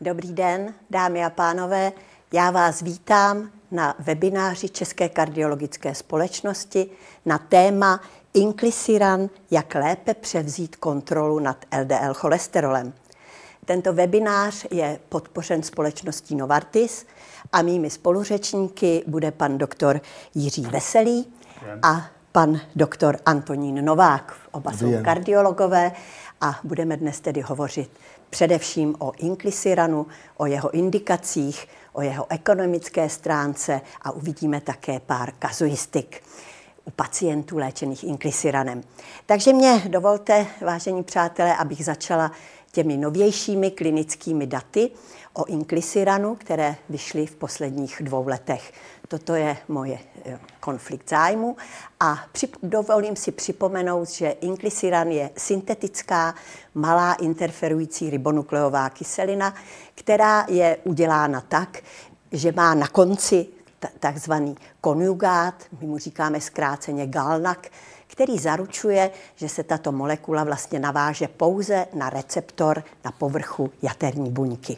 Dobrý den, dámy a pánové. Já vás vítám na webináři České kardiologické společnosti na téma Inclisiran, jak lépe převzít kontrolu nad LDL cholesterolem. Tento webinář je podpořen společností Novartis a mými spoluřečníky bude pan doktor Jiří Veselý a pan doktor Antonín Novák. Oba jsou kardiologové a budeme dnes tedy hovořit především o Inclisiranu, o jeho indikacích, o jeho ekonomické stránce a uvidíme také pár kazuistik u pacientů léčených Inclisiranem. Takže mě dovolte, vážení přátelé, abych začala těmi novějšími klinickými daty o Inclisiranu, které vyšly v posledních 2 letech. Toto je moje konflikt zájmu a dovolím si připomenout, že Inclisiran je syntetická, malá interferující ribonukleová kyselina, která je udělána tak, že má na konci takzvaný konjugát, my mu říkáme zkráceně GalNAc, který zaručuje, že se tato molekula vlastně naváže pouze na receptor na povrchu jaterní buňky.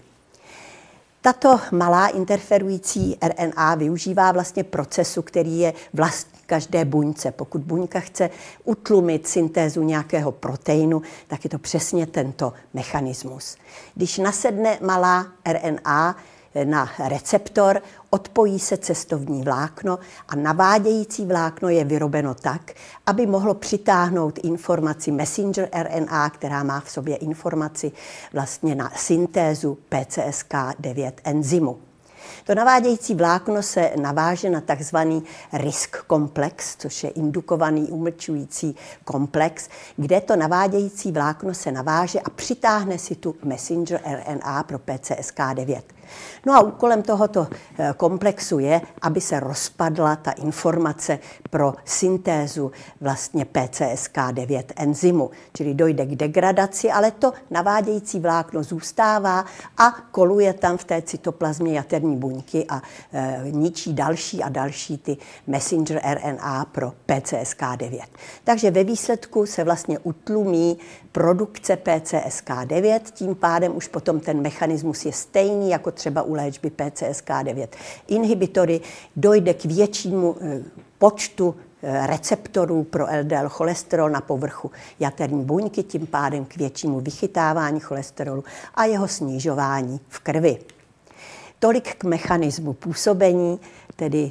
Tato malá interferující RNA využívá vlastně procesu, který je vlastní každé buňce. Pokud buňka chce utlumit syntézu nějakého proteinu, tak je to přesně tento mechanismus. Když nasedne malá RNA na receptor, odpojí se cestovní vlákno a navádějící vlákno je vyrobeno tak, aby mohlo přitáhnout informaci messenger RNA, která má v sobě informaci vlastně na syntézu PCSK9 enzymu. To navádějící vlákno se naváže na takzvaný RISC komplex, což je indukovaný umlčující komplex, kde to navádějící vlákno se naváže a přitáhne si tu messenger RNA pro PCSK9. No a úkolem tohoto komplexu je, aby se rozpadla ta informace pro syntézu vlastně PCSK9 enzymu, čili dojde k degradaci, ale to navádějící vlákno zůstává a koluje tam v té cytoplazmě jaterní buňky a ničí další a další ty messenger RNA pro PCSK9. Takže ve výsledku se vlastně utlumí produkce PCSK9, tím pádem už potom ten mechanismus je stejný jako třeba u léčby PCSK9 inhibitory, dojde k většímu počtu receptorů pro LDL cholesterol na povrchu jaterní buňky, tím pádem k většímu vychytávání cholesterolu a jeho snižování v krvi. Tolik k mechanismu působení, tedy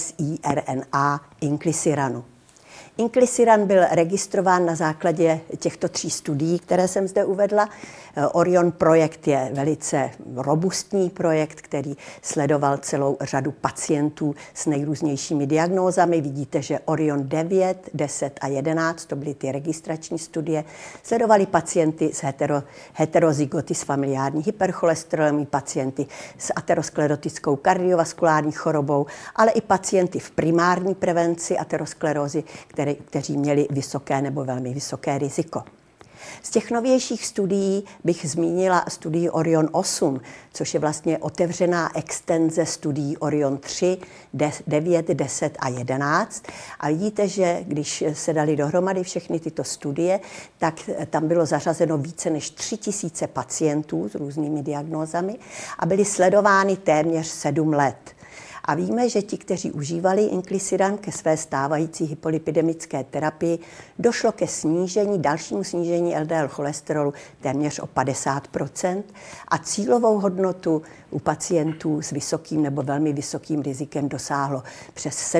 siRNA Inclisiranu. Inclisiran byl registrován na základě těchto 3 studií, které jsem zde uvedla. Orion projekt je velice robustní projekt, který sledoval celou řadu pacientů s nejrůznějšími diagnózami. Vidíte, že Orion 9, 10 a 11, to byly ty registrační studie, sledovali pacienty s heterozygoty s familiární hypercholesterolem, pacienty s aterosklerotickou kardiovaskulární chorobou, ale i pacienty v primární prevenci aterosklerózy, kteří měli vysoké nebo velmi vysoké riziko. Z těch novějších studií bych zmínila studii Orion 8, což je vlastně otevřená extenze studií Orion 3, 9, 10 a 11. A vidíte, že když se dali dohromady všechny tyto studie, tak tam bylo zařazeno více než 3000 pacientů s různými diagnózami a byly sledovány téměř 7 let. A víme, že ti, kteří užívali Inclisiran ke své stávající hypolipidemické terapii, došlo ke dalšímu snížení LDL cholesterolu téměř o 50% a cílovou hodnotu u pacientů s vysokým nebo velmi vysokým rizikem dosáhlo přes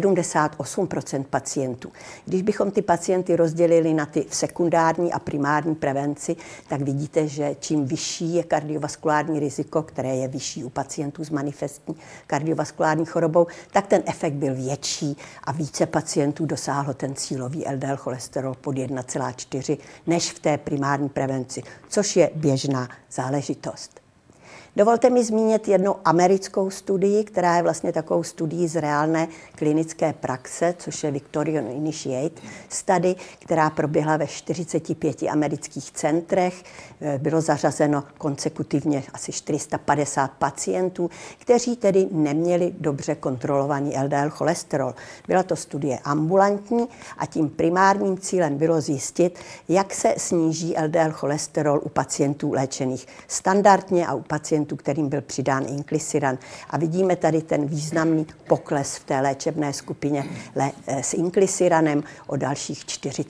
78% pacientů. Když bychom ty pacienty rozdělili na ty v sekundární a primární prevenci, tak vidíte, že čím vyšší je kardiovaskulární riziko, které je vyšší u pacientů s manifestní kardiovaskulární chorobou, tak ten efekt byl větší a více pacientů dosáhlo ten cílový LDL cholesterol pod 1,4 než v té primární prevenci, což je běžná záležitost. Dovolte mi zmínit jednu americkou studii, která je vlastně takovou studií z reálné klinické praxe, což je Victorian Initiate study, která proběhla ve 45 amerických centrech. Bylo zařazeno konsekutivně asi 450 pacientů, kteří tedy neměli dobře kontrolovaný LDL cholesterol. Byla to studie ambulantní a tím primárním cílem bylo zjistit, jak se sníží LDL cholesterol u pacientů léčených standardně a u pacientů pacientů, kterým byl přidán inklisiran. A vidíme tady ten významný pokles v té léčebné skupině s inklisiranem o dalších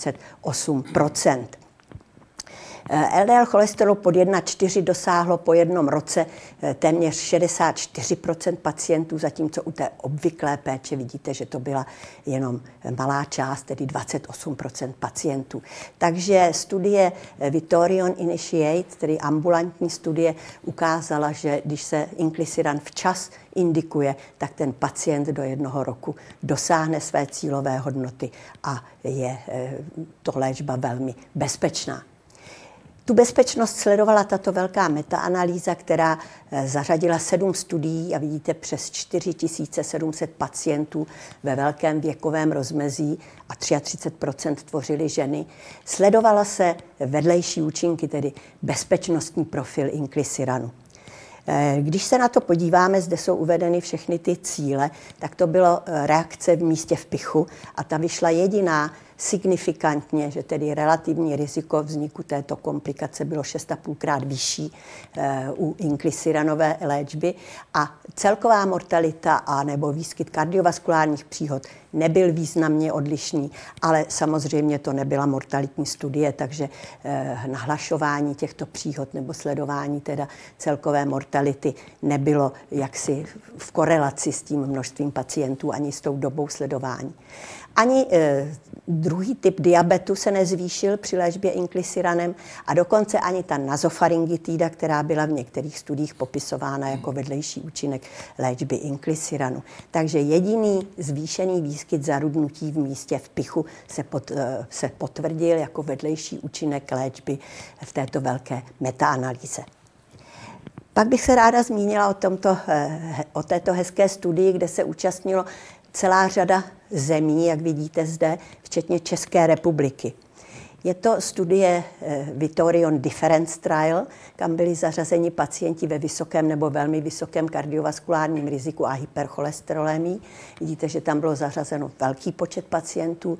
48%. LDL cholesterol pod 1,4 dosáhlo po jednom roce téměř 64% pacientů, zatímco u té obvyklé péče vidíte, že to byla jenom malá část, tedy 28% pacientů. Takže studie Vitorion Initiate, tedy ambulantní studie, ukázala, že když se inkliziran včas indikuje, tak ten pacient do 1 roku dosáhne své cílové hodnoty a je to léčba velmi bezpečná. Tu bezpečnost sledovala tato velká metaanalýza, která zařadila 7 studií a vidíte přes 4700 pacientů ve velkém věkovém rozmezí a 33% tvořily ženy. Sledovala se vedlejší účinky, tedy bezpečnostní profil inklisiranu. Když se na to podíváme, zde jsou uvedeny všechny ty cíle, tak to bylo reakce v místě vpichu a ta vyšla jediná signifikantně, že tedy relativní riziko vzniku této komplikace bylo 6,5krát vyšší u inkliziranové léčby a celková mortalita a nebo výskyt kardiovaskulárních příhod nebyl významně odlišný, ale samozřejmě to nebyla mortalitní studie, takže nahlašování těchto příhod nebo sledování teda celkové mortality nebylo jaksi v korelaci s tím množstvím pacientů ani s tou dobou sledování. Ani druhý typ diabetu se nezvýšil při léčbě inklisiranem a dokonce ani ta nazofaringitída, která byla v některých studiích popisována jako vedlejší účinek léčby inklisiranu. Takže jediný zvýšený výskyt zarudnutí v místě vpichu se potvrdil jako vedlejší účinek léčby v této velké metaanalýze. Pak bych se ráda zmínila o této hezké studii, kde se účastnilo celá řada zemí, jak vidíte zde, včetně České republiky. Je to studie Vitorion Difference Trial, kam byli zařazeni pacienti ve vysokém nebo velmi vysokém kardiovaskulárním riziku a hypercholesterolemii. Vidíte, že tam bylo zařazeno velký počet pacientů,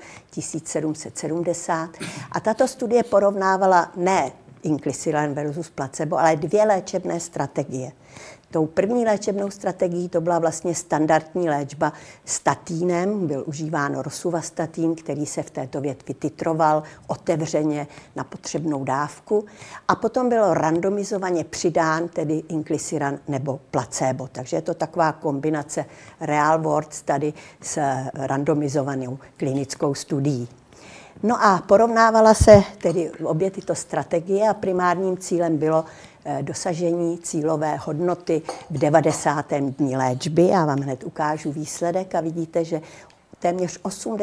1770. A tato studie porovnávala ne inkliziran versus placebo, ale 2 léčebné strategie. Tou první léčebnou strategií to byla vlastně standardní léčba statínem, byl užíván rosuvastatin, který se v této větvi titroval otevřeně na potřebnou dávku a potom bylo randomizovaně přidán tedy inkliziran nebo placebo. Takže je to taková kombinace real world study s randomizovanou klinickou studií. No a porovnávala se tedy obě tyto strategie a primárním cílem bylo dosažení cílové hodnoty v 90. dni léčby. Já vám hned ukážu výsledek a vidíte, že téměř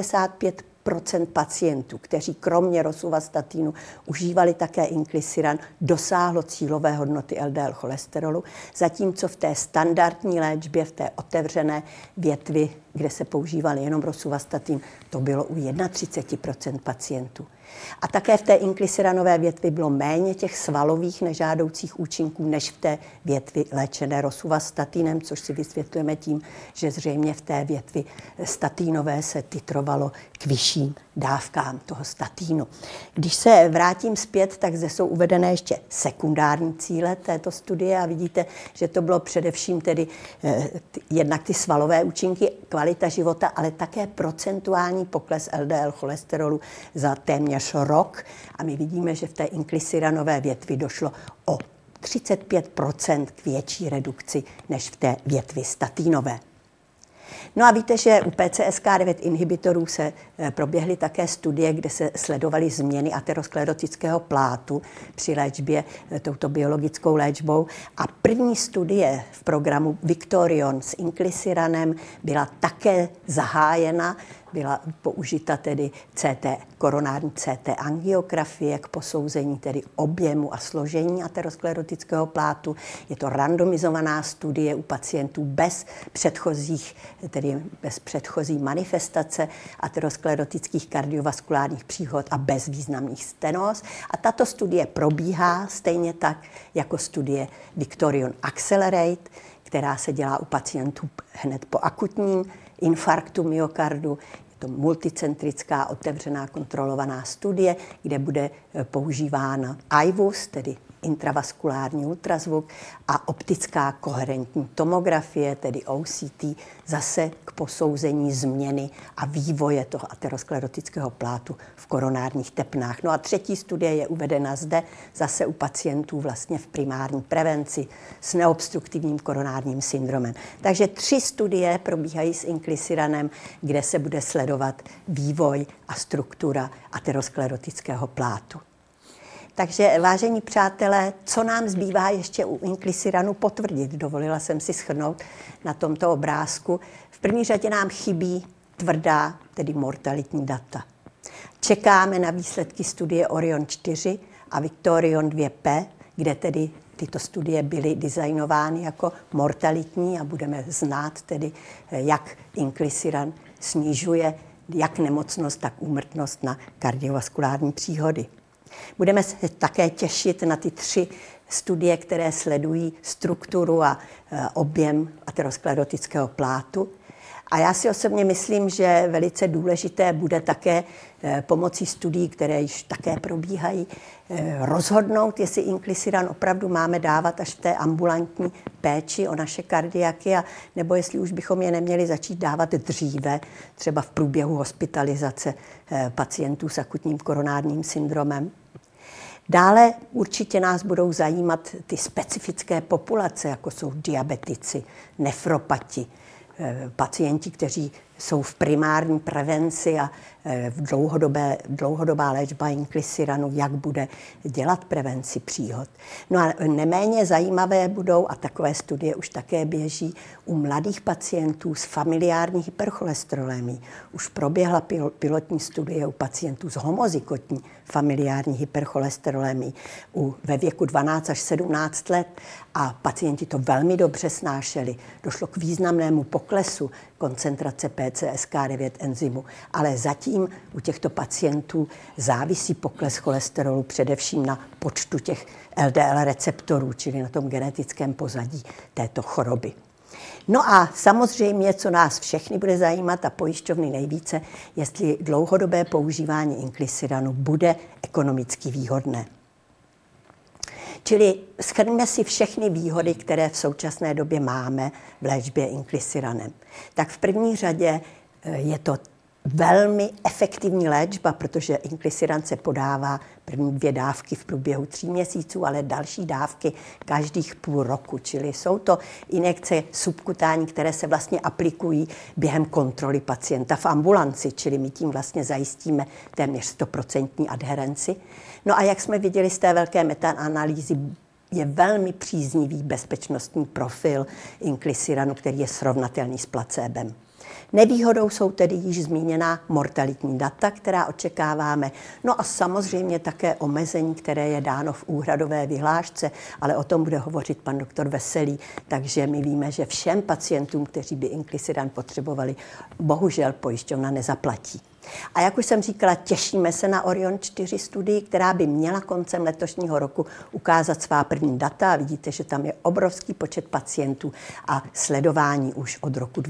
85% pacientů, kteří kromě rosuvastatinu užívali také inkliziran, dosáhlo cílové hodnoty LDL cholesterolu, zatímco v té standardní léčbě, v té otevřené větvi, kde se používal jenom rosuvastatin, to bylo u 31% pacientů. A také v té inkliziranové větvi bylo méně těch svalových nežádoucích účinků než v té větvi léčené rosuvastatinem, což si vysvětlujeme tím, že zřejmě v té větvi statínové se titrovalo k vyšším dávkám toho statínu. Když se vrátím zpět, tak zde jsou uvedené ještě sekundární cíle této studie a vidíte, že to bylo především tedy jednak ty svalové účinky, kvalita života, ale také procentuální pokles LDL cholesterolu za téměř rok. A my vidíme, že v té inkliziranové větvi došlo o 35% k větší redukci než v té větvi statínové. No a víte, že u PCSK9 inhibitorů se proběhly také studie, kde se sledovaly změny aterosklerotického plátu při léčbě touto biologickou léčbou. A první studie v programu Victorion s inklisiranem byla také zahájena. Byla použita tedy koronární CT angiografie k posouzení tedy objemu a složení aterosklerotického plátu. Je to randomizovaná studie u pacientů bez předchozí manifestace aterosklerotických kardiovaskulárních příhod a bez významných stenóz. A tato studie probíhá stejně tak jako studie Victorion Accelerate, která se dělá u pacientů hned po akutním infarktu myokardu. Je to multicentrická, otevřená, kontrolovaná studie, kde bude používána IVUS, tedy intravaskulární ultrazvuk a optická koherentní tomografie, tedy OCT, zase k posouzení změny a vývoje toho aterosklerotického plátu v koronárních tepnách. No a třetí studie je uvedena zde zase u pacientů vlastně v primární prevenci s neobstruktivním koronárním syndromem. Takže 3 studie probíhají s Inclisiranem, kde se bude sledovat vývoj a struktura aterosklerotického plátu. Takže, vážení přátelé, co nám zbývá ještě u Inclisiranu potvrdit? Dovolila jsem si shrnout na tomto obrázku. V první řadě nám chybí tvrdá, tedy mortalitní data. Čekáme na výsledky studie Orion 4 a Victorion 2P, kde tedy tyto studie byly designovány jako mortalitní a budeme znát tedy, jak Inclisiran snižuje jak nemocnost, tak úmrtnost na kardiovaskulární příhody. Budeme se také těšit na ty 3 studie, které sledují strukturu a objem aterosklerotického plátu. A já si osobně myslím, že velice důležité bude také pomocí studií, které již také probíhají, rozhodnout, jestli Inclisiran opravdu máme dávat až v té ambulantní péči o naše kardiaky, nebo jestli už bychom je neměli začít dávat dříve, třeba v průběhu hospitalizace pacientů s akutním koronárním syndromem. Dále určitě nás budou zajímat ty specifické populace, jako jsou diabetici, nefropati, pacienti, kteří jsou v primární prevenci a v dlouhodobá léčba Inclisiranu, jak bude dělat prevenci příhod. No a neméně zajímavé budou, a takové studie už také běží, u mladých pacientů s familiární hypercholesterolémií. Už proběhla pilotní studie u pacientů s homozygotní familiární hypercholesterolémií ve věku 12 až 17 let a pacienti to velmi dobře snášeli. Došlo k významnému poklesu koncentrace PCSK9 enzymu, ale zatím u těchto pacientů závisí pokles cholesterolu především na počtu těch LDL receptorů, čili na tom genetickém pozadí této choroby. No a samozřejmě, co nás všechny bude zajímat a pojišťovny nejvíce, jestli dlouhodobé používání Inclisiranu bude ekonomicky výhodné. Čili shrňme si všechny výhody, které v současné době máme v léčbě Inclisiranem. Tak v první řadě je to velmi efektivní léčba, protože Inclisiran se podává první 2 dávky v průběhu 3 měsíců, ale další dávky každých půl roku. Čili jsou to injekce subkutální, které se vlastně aplikují během kontroly pacienta v ambulanci, čili my tím vlastně zajistíme téměř 100% adherenci. No a jak jsme viděli z té velké metaanalýzy, je velmi příznivý bezpečnostní profil Inclisiranu, který je srovnatelný s placebem. Nevýhodou jsou tedy již zmíněná mortalitní data, která očekáváme, no a samozřejmě také omezení, které je dáno v úhradové vyhlášce, ale o tom bude hovořit pan doktor Veselý, takže my víme, že všem pacientům, kteří by Inclisiran potřebovali, bohužel pojišťovna nezaplatí. A jak už jsem říkala, těšíme se na Orion 4 studii, která by měla koncem letošního roku ukázat svá první data. Vidíte, že tam je obrovský počet pacientů a sledování už od roku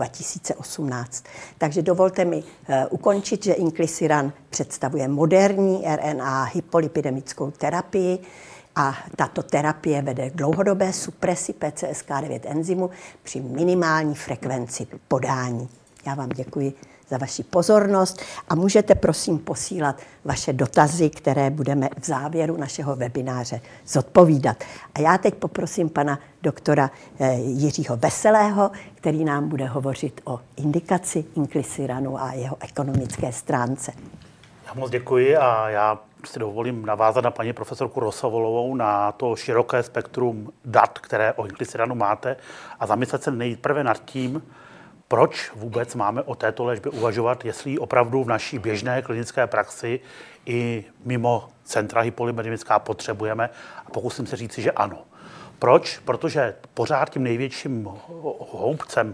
2018. Takže dovolte mi ukončit, že Inclisiran představuje moderní RNA hypolipidemickou terapii a tato terapie vede k dlouhodobé supresi PCSK9 enzymu při minimální frekvenci podání. Já vám děkuji za vaši pozornost a můžete prosím posílat vaše dotazy, které budeme v závěru našeho webináře zodpovídat. A já teď poprosím pana doktora Jiřího Veselého, který nám bude hovořit o indikaci Inclisiranu a jeho ekonomické stránce. Já moc děkuji a já si dovolím navázat na paní profesorku Rosovolovou na to široké spektrum dat, které o Inclisiranu máte a zamyslet se nejprve nad tím, proč vůbec máme o této léčbě uvažovat, jestli ji opravdu v naší běžné klinické praxi i mimo centra hypolipidemická potřebujeme a pokusím se říci, že ano. Proč? Protože pořád tím největším houbcem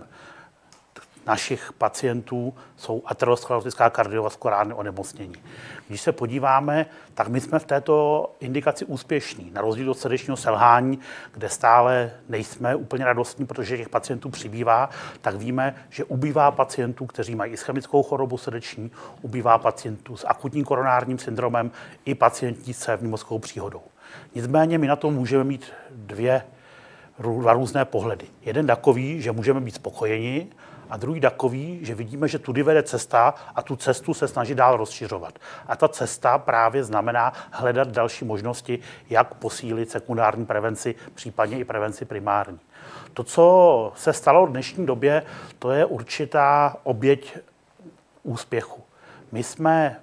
našich pacientů jsou aterosklerotická kardiovaskulární onemocnění. Když se podíváme, tak my jsme v této indikaci úspěšní. Na rozdíl od srdečního selhání, kde stále nejsme úplně radostní, protože těch pacientů přibývá, tak víme, že ubývá pacientů, kteří mají ischemickou chorobu srdeční, ubývá pacientů s akutním koronárním syndromem i pacienti se pneumonickou příhodou. Nicméně my na to můžeme mít dva různé pohledy. Jeden takový, že můžeme být spokojeni, a druhý takový, že vidíme, že tudy vede cesta a tu cestu se snaží dál rozšiřovat. A ta cesta právě znamená hledat další možnosti, jak posílit sekundární prevenci, případně i prevenci primární. To, co se stalo v dnešní době, to je určitá oběť úspěchu. My jsme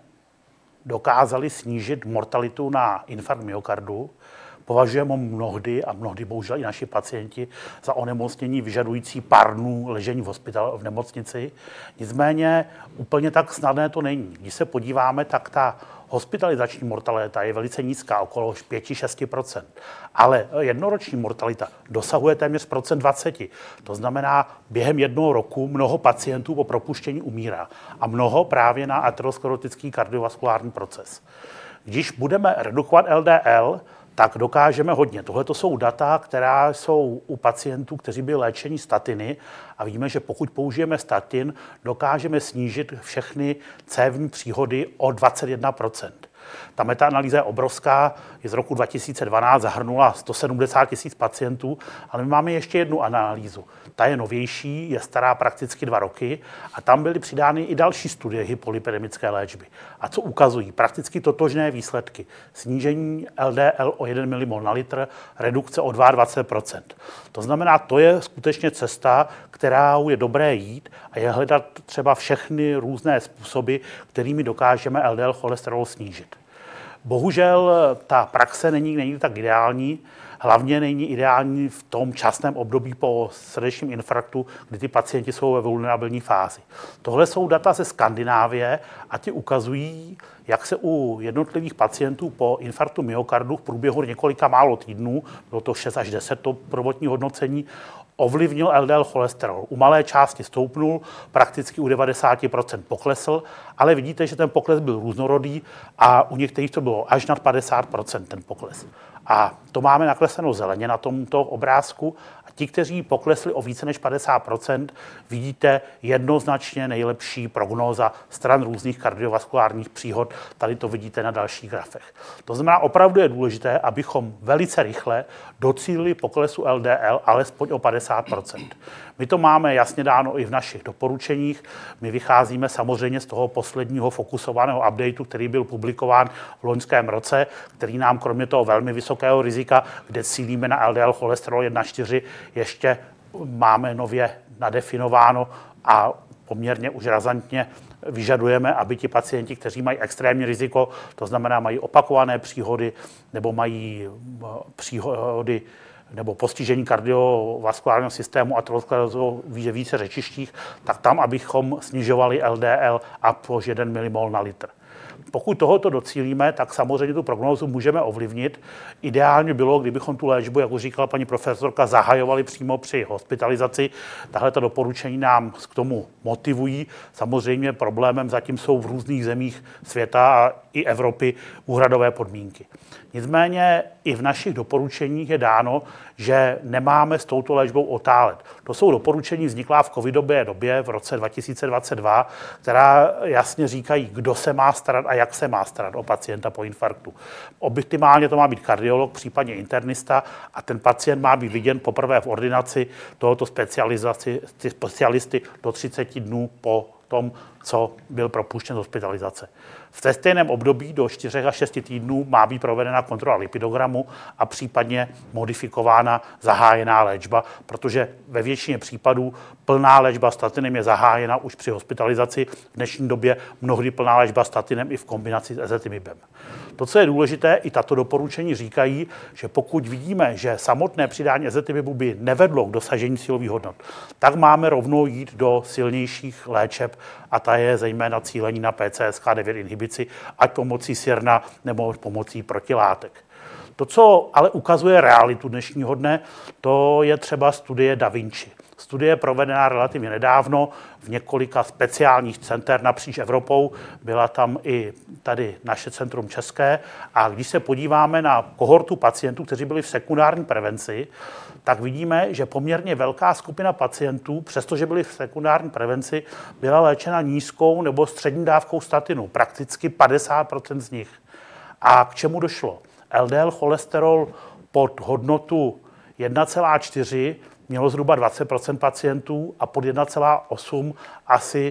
dokázali snížit mortalitu na infarkt myokardu. Považujeme mnohdy, a mnohdy bohužel i naši pacienti, za onemocnění vyžadující pár dnů ležení v nemocnici. Nicméně úplně tak snadné to není. Když se podíváme, tak ta hospitalizační mortalita je velice nízká, okolo 5-6%. Ale jednoroční mortalita dosahuje téměř 20%. To znamená, během jednoho roku mnoho pacientů po propuštění umírá. A mnoho právě na aterosklerotický kardiovaskulární proces. Když budeme redukovat LDL, tak dokážeme hodně. Tohle to jsou data, která jsou u pacientů, kteří byli léčeni statiny a víme, že pokud použijeme statin, dokážeme snížit všechny cévní příhody o 21%. Ta metaanalýza je obrovská, je z roku 2012, zahrnula 170 000 pacientů, ale my máme ještě jednu analýzu. Ta je novější, je stará prakticky 2 roky a tam byly přidány i další studie hypolipidemické léčby. A co ukazují? Prakticky totožné výsledky. Snížení LDL o 1 mmol na litr, redukce o 22%. To znamená, to je skutečně cesta, kterou je dobré jít a je hledat třeba všechny různé způsoby, kterými dokážeme LDL cholesterol snížit. Bohužel ta praxe není tak ideální, hlavně není ideální v tom časném období po srdečním infarktu, kdy ty pacienti jsou ve vulnerabilní fázi. Tohle jsou data ze Skandinávie a ty ukazují, jak se u jednotlivých pacientů po infarktu myokardu v průběhu několika málo týdnů, bylo to 6 až 10 to prvotní hodnocení, ovlivnil LDL cholesterol. U malé části stoupnul, prakticky u 90% poklesl, ale vidíte, že ten pokles byl různorodý a u některých to bylo až nad 50% ten pokles. A to máme nakreslenou zeleně na tomto obrázku. A ti, kteří poklesli o více než 50%, vidíte jednoznačně nejlepší prognóza stran různých kardiovaskulárních příhod. Tady to vidíte na dalších grafech. To znamená, opravdu je důležité, abychom velice rychle docílili poklesu LDL alespoň o 50%. My to máme jasně dáno i v našich doporučeních. My vycházíme samozřejmě z toho posledního fokusovaného updateu, který byl publikován v loňském roce, který nám kromě toho velmi vysokého rizika, kde cílíme na LDL cholesterol 1,4, ještě máme nově nadefinováno a poměrně už razantně vyžadujeme, aby ti pacienti, kteří mají extrémní riziko, to znamená mají opakované příhody nebo mají příhody nebo postižení kardiovaskulárního systému a aterosklerózou v více řečištích, tak tam, abychom snižovali LDL a po 1 mmol na litr. Pokud tohoto docílíme, tak samozřejmě tu prognózu můžeme ovlivnit. Ideálně bylo, kdybychom tu léčbu, jak už říkala paní profesorka, zahajovali přímo při hospitalizaci. Tahle doporučení nám k tomu motivují. Samozřejmě problémem zatím jsou v různých zemích světa a i Evropy úhradové podmínky. Nicméně i v našich doporučeních je dáno, že nemáme s touto léčbou otálet. To jsou doporučení vzniklá v covidové době v roce 2022, která jasně říkají, kdo se má starat a jak se má starat o pacienta po infarktu. Optimálně to má být kardiolog, případně internista a ten pacient má být viděn poprvé v ordinaci tohoto specialisty do 30 dnů po tom, co byl propuštěn z hospitalizace. V stejném období do 4 až 6 týdnů má být provedena kontrola lipidogramu a případně modifikována zahájená léčba, protože ve většině případů plná léčba statinem je zahájena už při hospitalizaci. V dnešní době mnohdy plná léčba statinem i v kombinaci s ezetimibe. To, co je důležité, i tato doporučení říkají, že pokud vidíme, že samotné přidání ezetimibu by nevedlo k dosažení cílových hodnot, tak máme rovnou jít do silnějších léčeb a ta je zejména cílení na PCSK9 inhibici, ať pomocí sirna nebo pomocí protilátek. To, co ale ukazuje realitu dnešního dne, to je třeba studie Da Vinci. Studie provedená relativně nedávno v několika speciálních center napříč Evropou. Byla tam i tady naše centrum české. A když se podíváme na kohortu pacientů, kteří byli v sekundární prevenci, tak vidíme, že poměrně velká skupina pacientů, přestože byli v sekundární prevenci, byla léčena nízkou nebo střední dávkou statinu, prakticky 50% z nich. A k čemu došlo? LDL cholesterol pod hodnotu 1,4 mělo zhruba 20% pacientů a pod 1,8 asi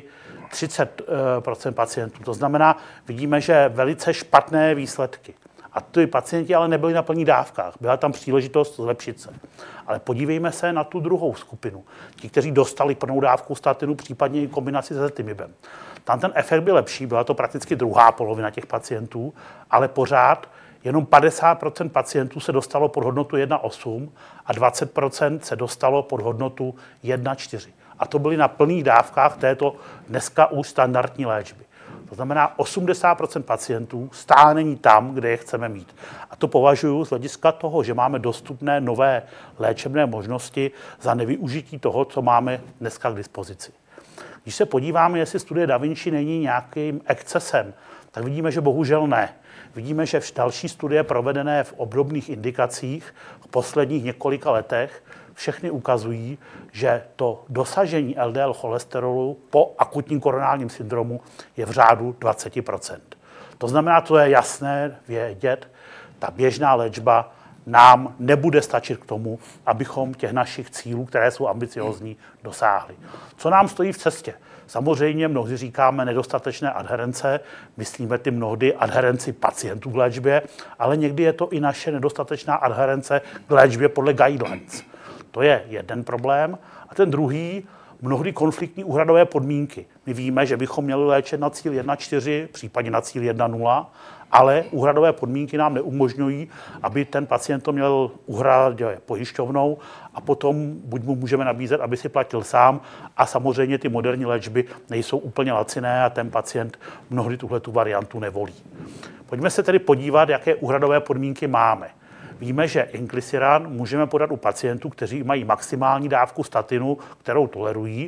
30% pacientů. To znamená, vidíme, že velice špatné výsledky. A ty pacienti ale nebyli na plných dávkách. Byla tam příležitost zlepšit se. Ale podívejme se na tu druhou skupinu. Ti, kteří dostali plnou dávku statinu, případně i kombinaci se ezetimibe. Tam ten efekt byl lepší, byla to prakticky druhá polovina těch pacientů, ale pořád jenom 50% pacientů se dostalo pod hodnotu 1,8 a 20% se dostalo pod hodnotu 1,4. A to byly na plných dávkách této dneska už standardní léčby. To znamená, 80% pacientů stále není tam, kde je chceme mít. A to považuji z hlediska toho, že máme dostupné nové léčebné možnosti za nevyužití toho, co máme dneska k dispozici. Když se podíváme, jestli studie Da Vinci není nějakým excesem, tak vidíme, že bohužel ne. Vidíme, že další studie provedené v obdobných indikacích v posledních několika letech všechny ukazují, že to dosažení LDL cholesterolu po akutním koronárním syndromu je v řádu 20%. To znamená, to je jasné vědět, ta běžná léčba nám nebude stačit k tomu, abychom těch našich cílů, které jsou ambiciózní, dosáhli. Co nám stojí v cestě? Samozřejmě mnohdy říkáme nedostatečné adherence, myslíme ty mnohdy adherenci pacientů k léčbě, ale někdy je to i naše nedostatečná adherence k léčbě podle guidelines. To je jeden problém. A ten druhý, mnohdy konfliktní úhradové podmínky. My víme, že bychom měli léčit na cíl 1,4, případně na cíl 1,0, ale úhradové podmínky nám neumožňují, aby ten pacient to měl úhradě pojišťovnou a potom buď mu můžeme nabízet, aby si platil sám, a samozřejmě ty moderní léčby nejsou úplně laciné a ten pacient mnohdy tuhletu variantu nevolí. Pojďme se tedy podívat, jaké úhradové podmínky máme. Víme, že Inclisiran můžeme podat u pacientů, kteří mají maximální dávku statinu, kterou tolerují,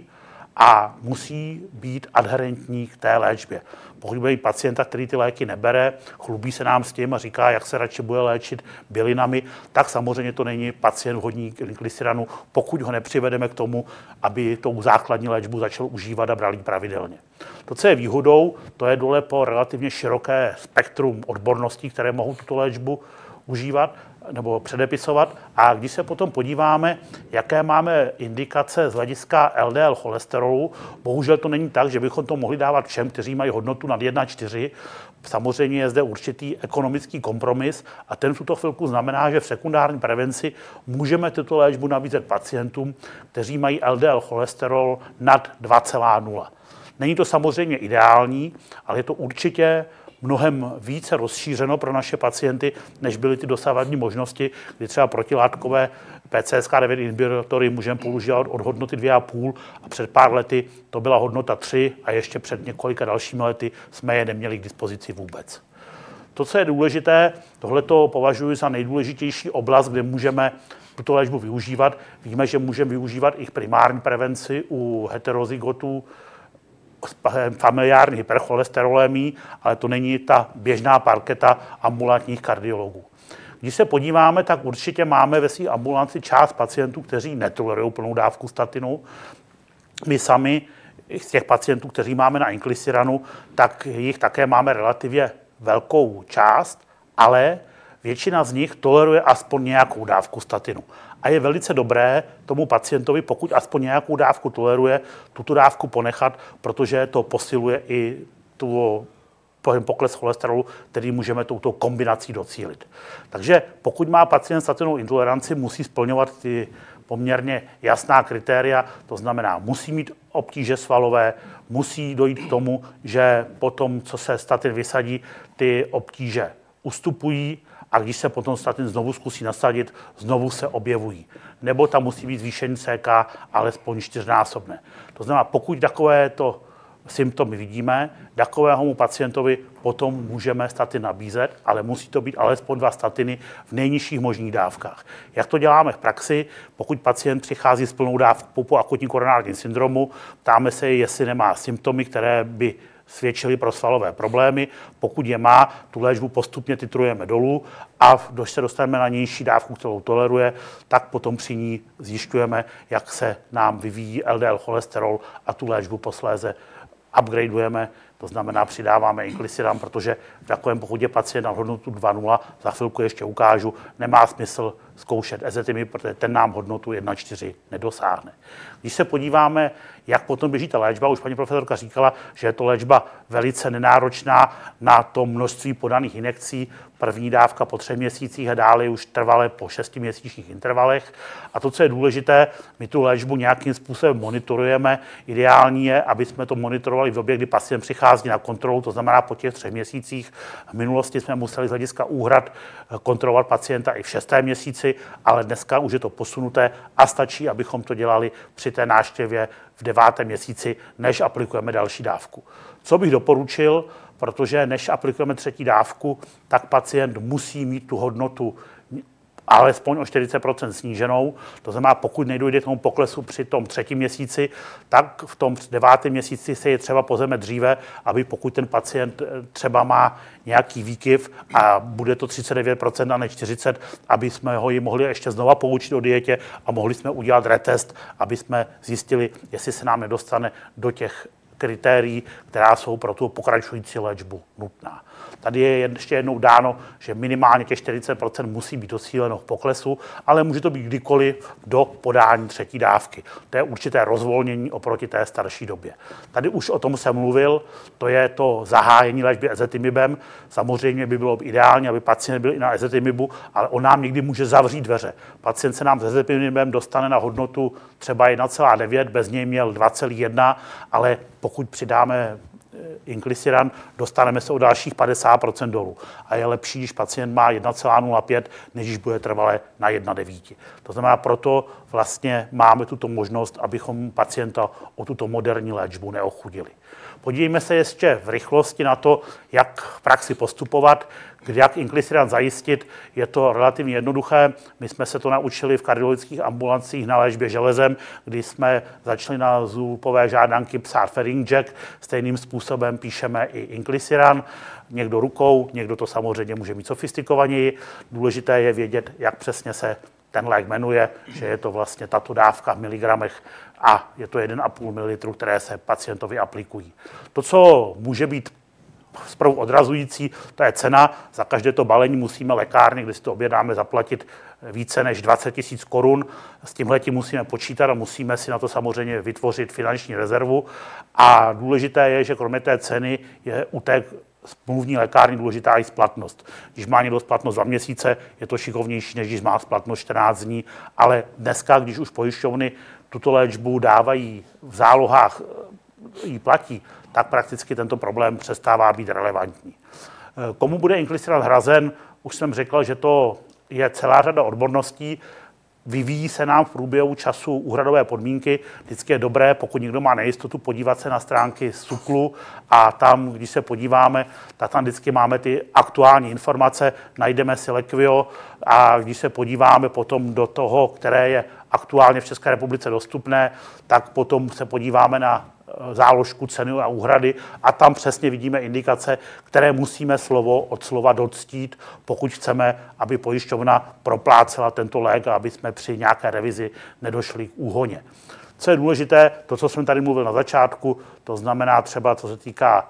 a musí být adherentní k té léčbě. Pokud bude pacienta, který ty léky nebere, chlubí se nám s tím a říká, jak se radši bude léčit bylinami, tak samozřejmě to není pacient hodný k Inclisiranu, pokud ho nepřivedeme k tomu, aby tou základní léčbu začal užívat a bral ji pravidelně. To, co je výhodou, to je dole po relativně široké spektrum odborností, které mohou tuto léčbu užívat nebo předepisovat. A když se potom podíváme, jaké máme indikace z hlediska LDL cholesterolu, bohužel to není tak, že bychom to mohli dávat všem, kteří mají hodnotu nad 1,4. Samozřejmě je zde určitý ekonomický kompromis a ten v tuto chvilku znamená, že v sekundární prevenci můžeme tuto léčbu nabízet pacientům, kteří mají LDL cholesterol nad 2,0. Není to samozřejmě ideální, ale je to určitě mnohem více rozšířeno pro naše pacienty, než byly ty dosavadní možnosti, kdy třeba protilátkové PCSK9 inhibitory můžeme používat od hodnoty 2,5 a před pár lety to byla hodnota 3 a ještě před několika dalšími lety jsme je neměli k dispozici vůbec. To, co je důležité, tohleto považuji za nejdůležitější oblast, kde můžeme tuto léčbu využívat. Víme, že můžeme využívat i primární prevenci u heterozygotů familiární hypercholesterolémii, ale to není ta běžná parketa ambulantních kardiologů. Když se podíváme, tak určitě máme ve své ambulanci část pacientů, kteří netolerují plnou dávku statinu. My sami z těch pacientů, kteří máme na Inclisiranu, tak jich také máme relativně velkou část, ale většina z nich toleruje aspoň nějakou dávku statinu. A je velice dobré tomu pacientovi, pokud aspoň nějakou dávku toleruje, tuto dávku ponechat, protože to posiluje i tu pokles cholesterolu, který můžeme touto kombinací docílit. Takže pokud má pacient statinovou intoleranci, musí splňovat ty poměrně jasná kritéria, to znamená, musí mít obtíže svalové, musí dojít k tomu, že potom, co se statin vysadí, ty obtíže ustupují, a když se potom statin znovu zkusí nasadit, znovu se objevují. Nebo tam musí být zvýšený CK alespoň 4násobné. To znamená, pokud takovéto symptomy vidíme, takovému pacientovi potom můžeme statin nabízet, ale musí to být alespoň 2 statiny v nejnižších možných dávkách. Jak to děláme v praxi? Pokud pacient přichází s plnou dávkou po akutním koronárním syndromu, ptáme se, jestli nemá symptomy, které by svědčily pro svalové problémy. Pokud je má, tu léčbu postupně titrujeme dolů a když se dostaneme na nižší dávku, kterou toleruje, tak potom při ní zjišťujeme, jak se nám vyvíjí LDL cholesterol a tu léčbu posléze upgradeujeme, to znamená přidáváme Inclisiran, protože v takovém pochodě pacient na hodnotu 2,0, za chvilku ještě ukážu, nemá smysl zkoušet ezetimibe, protože ten nám hodnotu 1,4 nedosáhne. Když se podíváme, jak potom běží ta léčba, už paní profesorka říkala, že je to léčba velice nenáročná na to množství podaných injekcí, první dávka po 3 měsících a dále už trvale po 6měsíčních intervalech. A to, co je důležité, my tu léčbu nějakým způsobem monitorujeme. Ideální je, aby jsme to monitorovali v době, kdy pacient přichází na kontrolu, to znamená po těch 3 měsících. V minulosti jsme museli z hlediska úhrad kontrolovat pacienta i v 6. měsíci, ale dneska už je to posunuté a stačí, abychom to dělali při té návštěvě v 9. měsíci, než aplikujeme další dávku. Co bych doporučil, protože než aplikujeme 3. dávku, tak pacient musí mít tu hodnotu alespoň o 40% sníženou. To znamená, pokud nedojde k tomu poklesu při tom 3. měsíci, tak v tom 9. měsíci se je třeba pozeme dříve, aby pokud ten pacient třeba má nějaký výkyv a bude to 39% a ne 40%, aby jsme ho mohli ještě znova poučit o dietě a mohli jsme udělat retest, aby jsme zjistili, jestli se nám nedostane do těch kritérií, která jsou pro tu pokračující léčbu nutná. Tady je ještě jednou dáno, že minimálně těch 40% musí být docíleno v poklesu, ale může to být kdykoliv do podání 3. dávky. To je určité rozvolnění oproti té starší době. Tady už o tom jsem mluvil, to je to zahájení léčby ezetimibem. Samozřejmě by bylo ideální, aby pacient byl i na ezetimibu, ale on nám někdy může zavřít dveře. Pacient se nám s ezetimibem dostane na hodnotu třeba 1,9, bez něj měl 2,1, ale pokud přidáme Inclisiran, dostaneme se o dalších 50% dolů. A je lepší, když pacient má 1,05, než když bude trvale na 1,9. To znamená, proto vlastně máme tuto možnost, abychom pacienta o tuto moderní léčbu neochudili. Podívejme se ještě v rychlosti na to, jak v praxi postupovat, jak Inclisiran zajistit. Je to relativně jednoduché. My jsme se to naučili v kardiologických ambulancích na léčbě železem, kdy jsme začali na zúlpové žádanky psát Ferinject. Stejným způsobem píšeme i Inclisiran. Někdo rukou, někdo to samozřejmě může mít sofistikovaněji. Důležité je vědět, jak přesně se ten lék jmenuje, že je to vlastně tato dávka v miligramech a je to 1,5 ml, které se pacientovi aplikují. To, co může být zprvu odrazující, to je cena. Za každé to balení musíme lékárně, kde si to objednáme, zaplatit více než 20 000 korun. S tímhletím musíme počítat a musíme si na to samozřejmě vytvořit finanční rezervu. A důležité je, že kromě té ceny je u té smluvní lékárny důležitá i splatnost. Když má někdo splatnost 2 měsíce, je to šikovnější, než když má splatnost 14 dní, ale dneska, když už pojišťovny tuto léčbu dávají v zálohách, ji platí, tak prakticky tento problém přestává být relevantní. Komu bude Inclisiran hrazen? Už jsem řekl, že to je celá řada odborností. Vyvíjí se nám v průběhu času úhradové podmínky. Vždycky je dobré, pokud někdo má nejistotu, podívat se na stránky SÚKLu a tam, když se podíváme, tak tam vždycky máme ty aktuální informace, najdeme si Leqvio a když se podíváme potom do toho, které je aktuálně v České republice dostupné, tak potom se podíváme na záložku ceny a úhrady a tam přesně vidíme indikace, které musíme slovo od slova doctít, pokud chceme, aby pojišťovna proplácela tento lék a aby jsme při nějaké revizi nedošli k úhoně. Co je důležité, to, co jsem tady mluvil na začátku, to znamená třeba, co se týká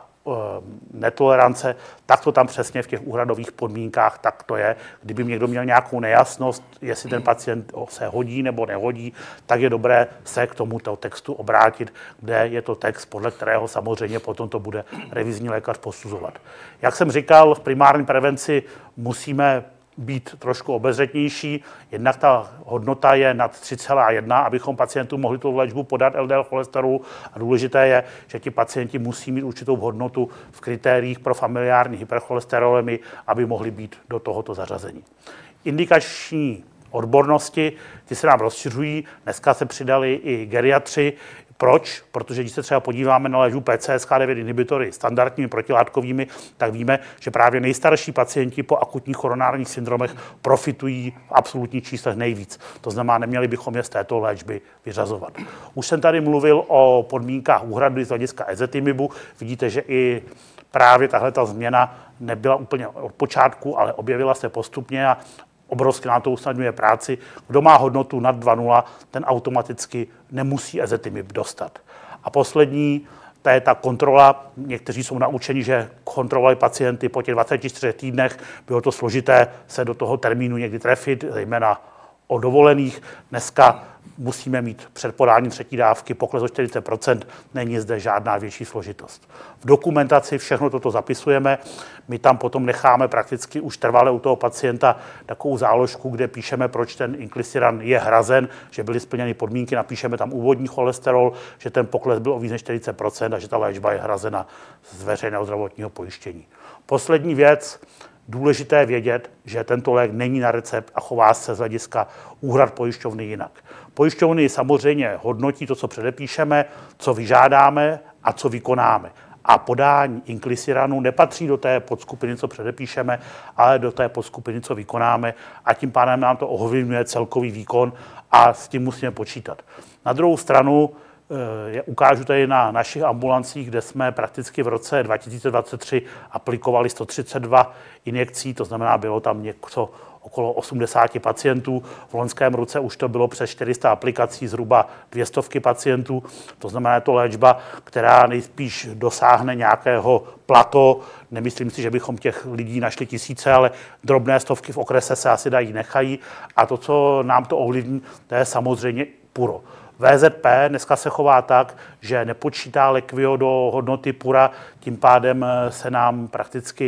netolerance, tak to tam přesně v těch úhradových podmínkách tak to je. Kdyby někdo měl nějakou nejasnost, jestli ten pacient se hodí nebo nehodí, tak je dobré se k tomuto textu obrátit, kde je to text, podle kterého samozřejmě potom to bude revizní lékař posuzovat. Jak jsem říkal, v primární prevenci musíme být trošku obezřetnější. Jednak ta hodnota je nad 3,1, abychom pacientům mohli tu léčbu podat LDL cholesterolu. A důležité je, že ti pacienti musí mít určitou hodnotu v kritériích pro familiární hypercholesterolemi, aby mohli být do tohoto zařazení. Indikační odbornosti, ty se nám rozšiřují. Dneska se přidali i geriatři. Proč? Protože když se třeba podíváme na léčbu PCSK9 inhibitory standardními protilátkovými, tak víme, že právě nejstarší pacienti po akutních koronárních syndromech profitují v absolutních číslech nejvíc. To znamená, neměli bychom je z této léčby vyřazovat. Už jsem tady mluvil o podmínkách úhrady z hlediska ezetimibu. Vidíte, že i právě tahle ta změna nebyla úplně od počátku, ale objevila se postupně a obrovsky nám to usnadňuje práci. Kdo má hodnotu nad 2,0, ten automaticky nemusí ezetimib dostat. A poslední, to je ta kontrola. Někteří jsou naučeni, že kontrolovali pacienty po těch 24 týdnech. Bylo to složité se do toho termínu někdy trefit, zejména o dovolených. Dneska musíme mít před podáním třetí dávky pokles o 40%, není zde žádná větší složitost. V dokumentaci všechno toto zapisujeme, my tam potom necháme prakticky už trvale u toho pacienta takovou záložku, kde píšeme, proč ten Inclisiran je hrazen, že byly splněny podmínky, napíšeme tam úvodní cholesterol, že ten pokles byl o víc než 40% a že ta léčba je hrazena z veřejného zdravotního pojištění. Poslední věc, důležité vědět, že tento lék není na recept a chová se z hlediska úhrad pojišťovny jinak. Pojišťovny samozřejmě hodnotí to, co předepíšeme, co vyžádáme a co vykonáme. A podání Inclisiranu nepatří do té podskupiny, co předepíšeme, ale do té podskupiny, co vykonáme a tím pádem nám to ovlivňuje celkový výkon a s tím musíme počítat. Na druhou stranu ukážu tady na našich ambulancích, kde jsme prakticky v roce 2023 aplikovali 132 injekcí, to znamená, bylo tam něco okolo 80 pacientů. V loňském roce už to bylo přes 400 aplikací, zhruba 200 pacientů. To znamená, je to léčba, která nejspíš dosáhne nějakého plato. Nemyslím si, že bychom těch lidí našli tisíce, ale drobné stovky v okrese se asi nechají. A to, co nám to ovlivní, to je samozřejmě puro. VZP dneska se chová tak, že nepočítá Leqvio do hodnoty pura, tím pádem se nám prakticky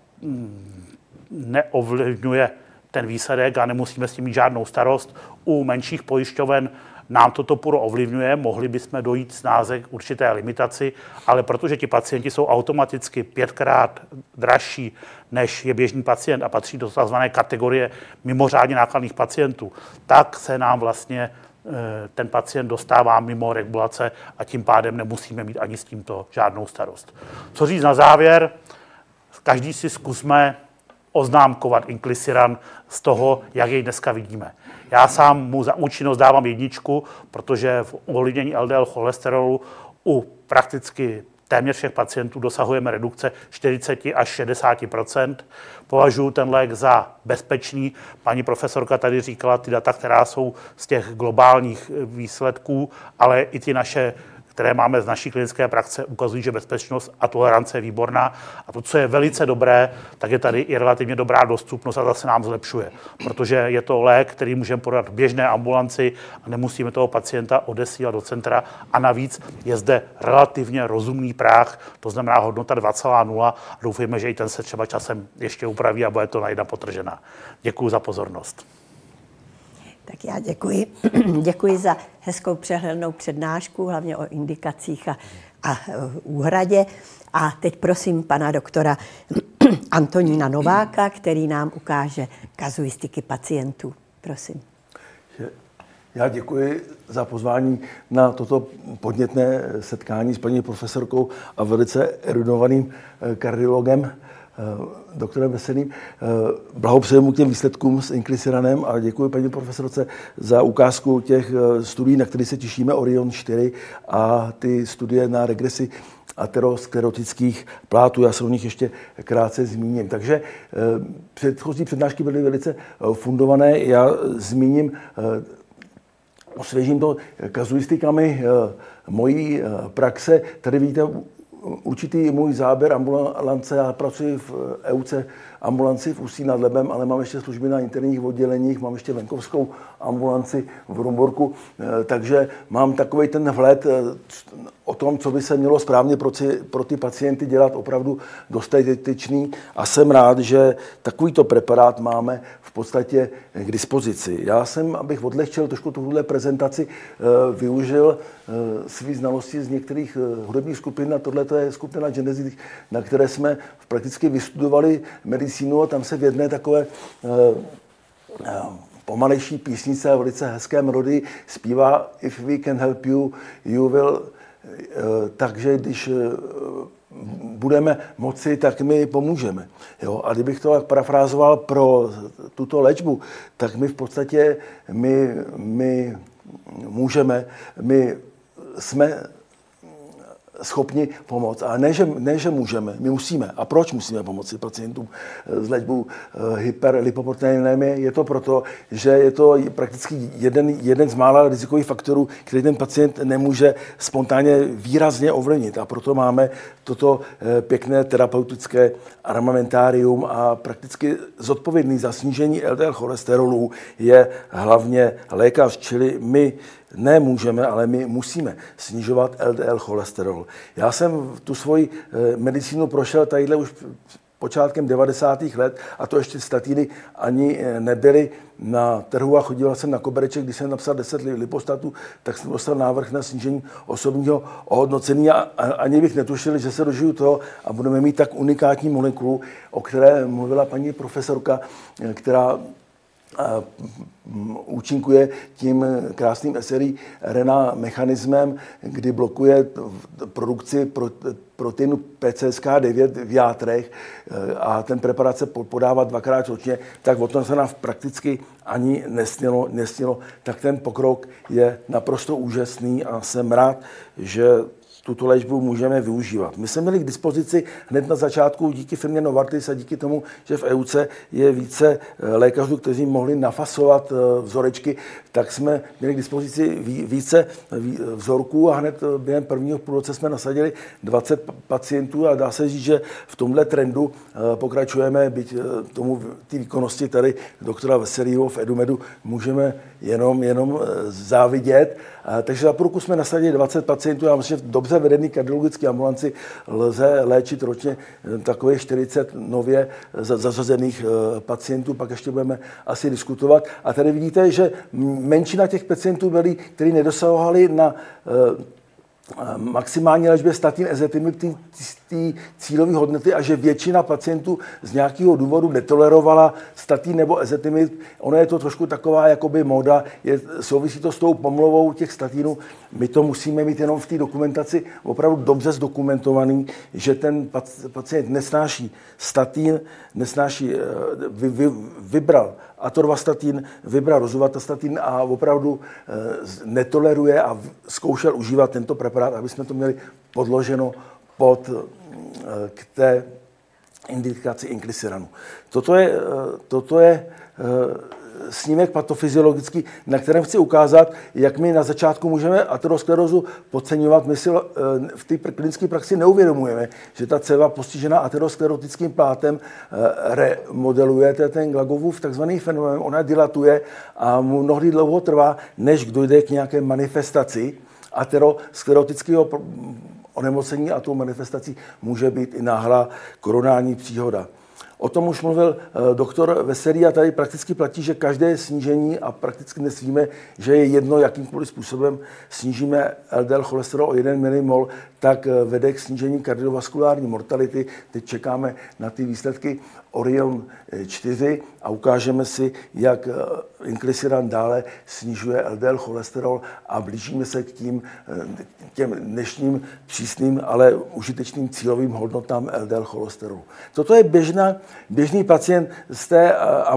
neovlivňuje ten výsledek a nemusíme s tím mít žádnou starost. U menších pojišťoven nám toto puro ovlivňuje, mohli bychom dojít snáze k určité limitaci, ale protože ti pacienti jsou automaticky 5krát dražší, než je běžný pacient a patří do tzv. Kategorie mimořádně nákladných pacientů, tak se nám vlastně ten pacient dostává mimo regulace a tím pádem nemusíme mít ani s tímto žádnou starost. Co říct na závěr? Každý si zkusme oznámkovat Inclisiran z toho, jak jej dneska vidíme. Já sám mu za účinnost dávám 1, protože v ovlivnění LDL cholesterolu u prakticky téměř všech pacientů dosahujeme redukce 40 až 60%. Považuji ten lék za bezpečný. Paní profesorka tady říkala ty data, která jsou z těch globálních výsledků, ale i ty naše, které máme z naší klinické praxe, ukazují, že bezpečnost a tolerance je výborná. A to, co je velice dobré, tak je tady i relativně dobrá dostupnost a zase nám zlepšuje. Protože je to lék, který můžeme podat v běžné ambulanci a nemusíme toho pacienta odesílat do centra. A navíc je zde relativně rozumný práh, to znamená hodnota 2,0. A doufejme, že i ten se třeba časem ještě upraví a bude to na 1 potržená. Děkuji za pozornost. Tak já děkuji. Děkuji za hezkou přehlednou přednášku, hlavně o indikacích a úhradě. A teď prosím pana doktora Antonína Nováka, který nám ukáže kazuistiky pacientů. Prosím. Já děkuji za pozvání na toto podnětné setkání s paní profesorkou a velice erudovaným kardiologem, doktorem Veselým. Blahopřeji mu k těm výsledkům s Inclisiranem a děkuji paní profesorce za ukázku těch studií, na které se těšíme, Orion 4 a ty studie na regresi aterosklerotických plátů. Já se o nich ještě krátce zmíním. Takže předchozí přednášky byly velice fundované. Já zmíním, osvěžím to kazuistikami mojí praxe. Tady vidíte určitý můj záběr ambulance. Já pracuji v EUC ambulanci v Ústí nad Labem, ale mám ještě služby na interních odděleních, mám ještě venkovskou ambulanci v Rumborku, takže mám takový ten vhled o tom, co by se mělo správně pro ty pacienty dělat, opravdu dostatečný a jsem rád, že takovýto preparát máme v podstatě k dispozici. Já jsem, abych odlehčil trošku tuhle prezentaci, využil svý znalosti z některých hudebních skupin a tohle je skupina Genesis, na které jsme prakticky vystudovali medicínu a tam se v jedné takové pomalejší písnice a velice hezké melodii zpívá If we can help you, you will. Takže když budeme moci, tak my pomůžeme. Jo? A kdybych to parafrázoval pro tuto léčbu, tak my v podstatě my můžeme, my jsme schopni pomoct. A ne, že můžeme, my musíme. A proč musíme pomoci pacientům s léčbou hyperlipoproteinemie? Je to proto, že je to prakticky jeden z mála rizikových faktorů, který ten pacient nemůže spontánně výrazně ovlivnit. A proto máme toto pěkné terapeutické armamentárium a prakticky zodpovědný za snížení LDL cholesterolu je hlavně lékař, čili my nemůžeme, ale my musíme snižovat LDL cholesterol. Já jsem tu svoji medicínu prošel tadyhle už počátkem 90. let a to ještě statiny ani nebyly na trhu a chodil jsem na kobereček, když jsem napsal 10 lipostatů, tak jsem dostal návrh na snížení osobního ohodnocení a ani bych netušil, že se dožiju toho a budeme mít tak unikátní molekulu, o které mluvila paní profesorka, která účinkuje tím krásným SRI RNA mechanismem, kdy blokuje produkci proteinu PCSK9 v játrech a ten preparát se podává 2krát ročně, tak o tom se nám prakticky ani nesnilo. Tak ten pokrok je naprosto úžasný a jsem rád, že tuto léčbu můžeme využívat. My jsme měli k dispozici hned na začátku díky firmě Novartis a díky tomu, že v EUC je více lékařů, kteří mohli nafasovat vzorečky, tak jsme měli k dispozici více vzorků a hned během prvního půlroce jsme nasadili 20 pacientů a dá se říct, že v tomhle trendu pokračujeme, byť tomu ty výkonnosti tady doktora Veselýho v Edumedu můžeme jenom závidět. Takže za půl roku jsme nasadili 20 pacientů a myslím, že v dobře vedený kardiologický ambulanci lze léčit ročně takových 40 nově zařazených pacientů, pak ještě budeme asi diskutovat. A tady vidíte, že menšina těch pacientů byli, kteří nedosahovali na maximální léčbě statin ezetimibe ty cílové hodnoty a že většina pacientů z nějakého důvodu netolerovala statin nebo ezetimibe. Ono je to trošku taková jakoby móda, souvisí to s tou pomluvou těch statinů. My to musíme mít jenom v té dokumentaci opravdu dobře zdokumentovaný, že ten pacient nesnáší statin, vybral atorvastatin, vybral rosuvastatin a opravdu netoleruje a zkoušel užívat tento preparát, aby jsme to měli podloženo k té indikaci inclisiran. Toto je snímek patofyziologický, na kterém chci ukázat, jak my na začátku můžeme aterosklerózu podceňovat. My si v té klinické praxi neuvědomujeme, že ta céva postižená aterosklerotickým plátem remodeluje ten Glagovův takzvaný fenomén, ona dilatuje a mnohdy dlouho trvá, než dojde k nějaké manifestaci aterosklerotického onemocnění a tou manifestací může být i náhlá koronální příhoda. O tom už mluvil doktor Veselý a tady prakticky platí, že každé snížení, a prakticky dnes víme, že je jedno, jakýmkoliv způsobem snížíme LDL cholesterol o 1 mmol, tak vede k snížení kardiovaskulární mortality. Teď čekáme na ty výsledky Orion 4 a ukážeme si, jak inclisiran dále snižuje LDL cholesterol a blížíme se k těm dnešním přísným, ale užitečným cílovým hodnotám LDL cholesterolu. Toto je běžný pacient z té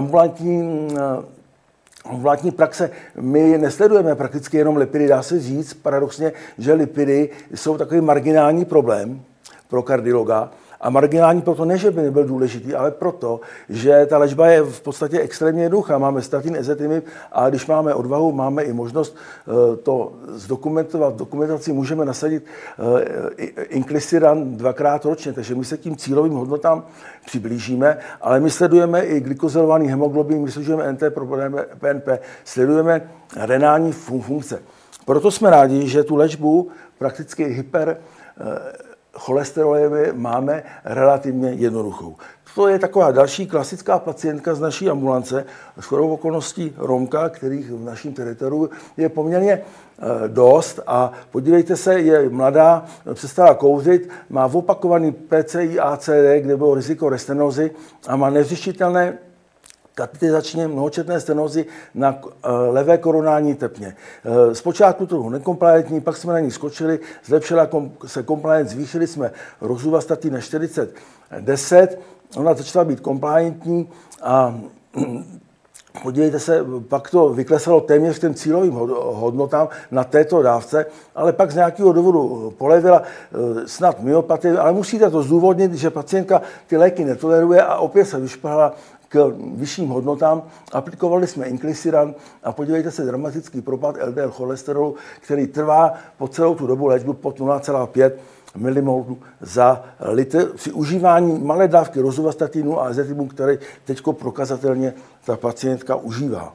ambulantní praxe. My nesledujeme prakticky jenom lipidy. Dá se říct paradoxně, že lipidy jsou takový marginální problém pro kardiologa. A marginální proto ne, že by nebyl důležitý, ale proto, že ta léčba je v podstatě extrémně jednoduchá. Máme statin, ezetimibe a když máme odvahu, máme i možnost to zdokumentovat. V dokumentaci můžeme nasadit inclisiran 2krát ročně, takže my se k tím cílovým hodnotám přiblížíme, ale my sledujeme i glykozylovaný hemoglobin, my sledujeme NT-proBNP, sledujeme renální funkce. Proto jsme rádi, že tu léčbu prakticky cholesterolemi máme relativně jednoduchou. To je taková další klasická pacientka z naší ambulance, shodou okolností Romka, kterých v našem teritoriu je poměrně dost a podívejte se, je mladá, přestala kouřit, má opakovaný PCI ACD, kde bylo riziko restenózy a má neřešitelné katetizačně mnohočetné stenózy na levé koronální tepně. Zpočátku to bylo nekompliantní, pak jsme na ní skočili, zlepšila se compliance, zvýšili jsme rosuvastatin na 40-10, ona začala být kompliantní a podívejte se, pak to vyklesalo téměř těm cílovým hodnotám na této dávce, ale pak z nějakého důvodu polevila, snad myopatie, ale musíte to zdůvodnit, že pacientka ty léky netoleruje a opět se vyšplhala k vyšším hodnotám. Aplikovali jsme Inclisiran a podívejte se, dramatický propad LDL cholesterolu, který trvá po celou tu dobu léčby pod 0,5 mmol za litr při užívání malé dávky rozuvastatinu a ezetimibu, který teď prokazatelně ta pacientka užívá.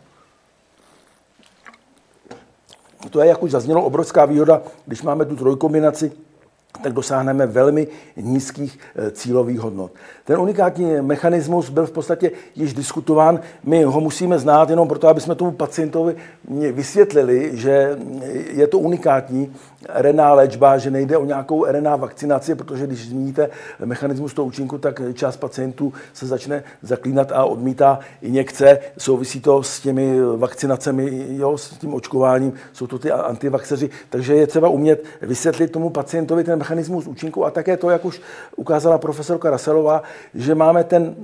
To je, jak už zaznělo, obrovská výhoda, když máme tu trojkombinaci, tak dosáhneme velmi nízkých cílových hodnot. Ten unikátní mechanismus byl v podstatě již diskutován. My ho musíme znát jenom proto, aby jsme tomu pacientovi vysvětlili, že je to unikátní RNA léčba, že nejde o nějakou RNA vakcinaci, protože když zmíníte mechanismus toho účinku, tak část pacientů se začne zaklínat a odmítá injekce. Souvisí to s těmi vakcinacemi, jo, s tím očkováním, jsou to ty antivaxeři, takže je třeba umět vysvětlit tomu pacientovi ten mechanismus účinku a také to, jak už ukázala profesorka Russellová, že máme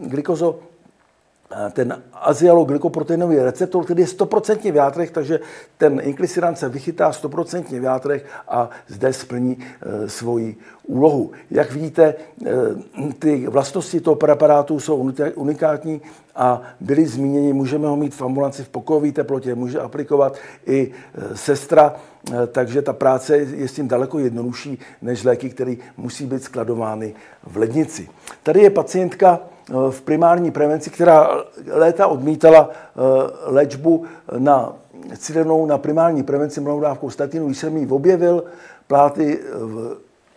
ten azialoglykoproteinový receptor, který je 100% v játrech, takže ten Inclisiran se vychytá 100% v játrech a zde splní svoji úlohu. Jak vidíte, ty vlastnosti toho preparátu jsou unikátní a byly zmíněny, můžeme ho mít v ambulanci v pokojové teplotě, může aplikovat i sestra, takže ta práce je s tím daleko jednodušší než léky, které musí být skladovány v lednici. Tady je pacientka v primární prevenci, která léta odmítala léčbu na primární prevenci malou dávkou statinu. Když jsem jí objevil pláty v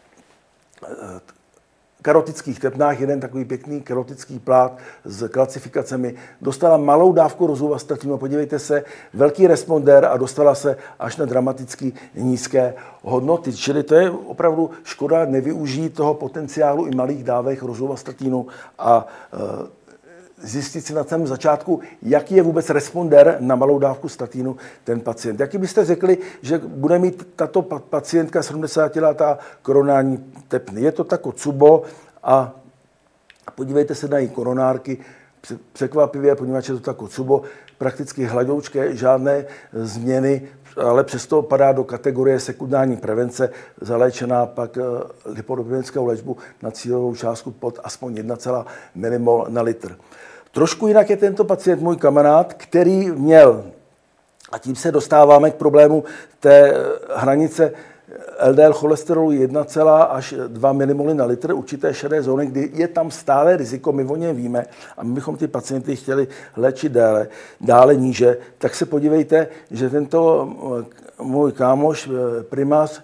karotických tepnách, jeden takový pěkný karotický plát s klasifikacemi, dostala malou dávku rozuvastatinu, podívejte se, velký responder a dostala se až na dramaticky nízké hodnoty. Čili to je opravdu škoda nevyužít toho potenciálu i malých dávek rozuvastatinu a zjistit si na tom začátku, jaký je vůbec responder na malou dávku statinu ten pacient. Jaký byste řekli, že bude mít tato pacientka 70letá koronární tepny? Je to tako cubo a podívejte se na její koronárky, překvapivě, poněvadž je to tako cubo, prakticky hladoučké, žádné změny, ale přesto padá do kategorie sekundární prevence, zaléčená pak lipodopynickou léčbu na cílovou částku pod aspoň 1, mmol na litr. Trošku jinak je tento pacient můj kamarád, který měl, a tím se dostáváme k problému té hranice LDL cholesterolu 1, až 2 mmol na litr, určité šedé zóny, kdy je tam stále riziko, my o něm víme a my bychom ty pacienty chtěli léčit dále níže, tak se podívejte, že tento můj kámoš, primář,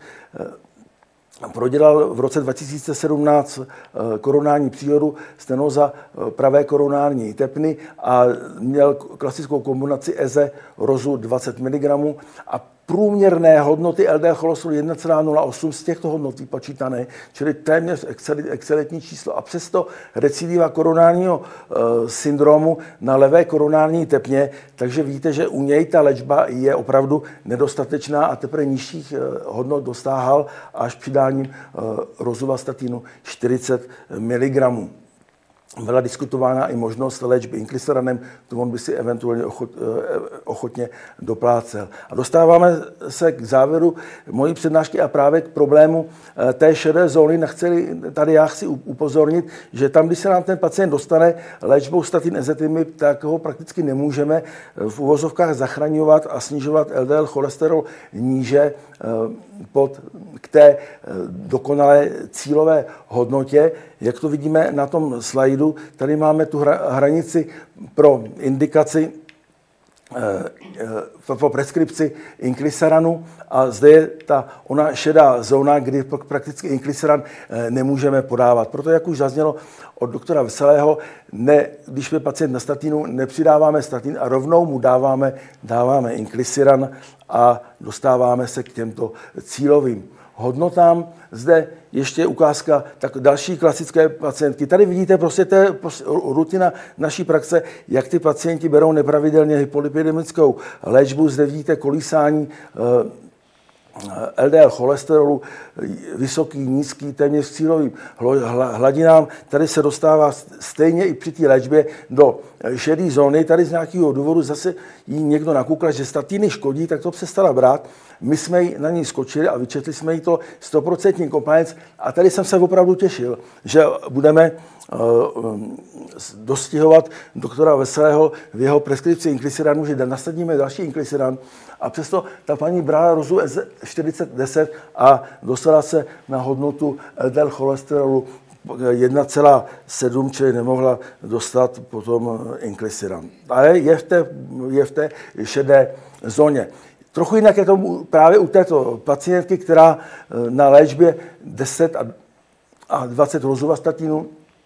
prodělal v roce 2017 koronární příhodu, stenoza pravé koronární tepny a měl klasickou kombinaci EZE rozu 20 mg a průměrné hodnoty LDL cholesterolu 1,08 z těchto hodnot vypočítané, čili téměř excelentní číslo. A přesto recidiva koronárního syndromu na levé koronární tepně, takže víte, že u něj ta léčba je opravdu nedostatečná a teprve nižších hodnot dostáhal až přidáním rozuvastatinu 40 mg. Byla diskutována i možnost léčby Inclisiranem, to on by si eventuálně ochotně doplácel. A dostáváme se k závěru mojí přednášky a právě k problému té šedé zóny. Tady já chci upozornit, že tam, když se nám ten pacient dostane léčbou statin ezetimibe, tak ho prakticky nemůžeme v uvozovkách zachraňovat a snižovat LDL cholesterol níže k té dokonalé cílové hodnotě. Jak to vidíme na tom slajdu, tady máme tu hranici pro indikaci, pro preskripci Inclisiranu a zde je ona šedá zóna, kdy prakticky Inclisiran nemůžeme podávat. Proto, jak už zaznělo od doktora Veselého, když je pacient na statinu, nepřidáváme statin a rovnou mu dáváme Inclisiran a dostáváme se k těmto cílovým hodnotám. Zde ještě ukázka tak další klasické pacientky. Tady vidíte, prostě to je rutina naší praxe, jak ty pacienti berou nepravidelně hypolipidemickou léčbu. Zde vidíte kolísání LDL cholesterolu, vysoký, nízký, téměř cílovým hladinám. Tady se dostává stejně i při té léčbě do šedé zóny. Tady z nějakého důvodu zase jí někdo nakoukl, že statiny škodí, tak to přestala brát. My jsme na ní skočili a vyčetli jsme jí to 100% compliance. A tady jsem se opravdu těšil, že budeme dostihovat doktora Veselého v jeho preskripci inklisiranu, že nasadíme další inklisiran. A přesto ta paní brala rozu 4010 a dostala se na hodnotu LDL cholesterolu 1,7, čili nemohla dostat potom inklisiran. Ale je v té šedé zóně. Trochu jinak je to právě u této pacientky, která na léčbě 10 a 20 rozuvastatinů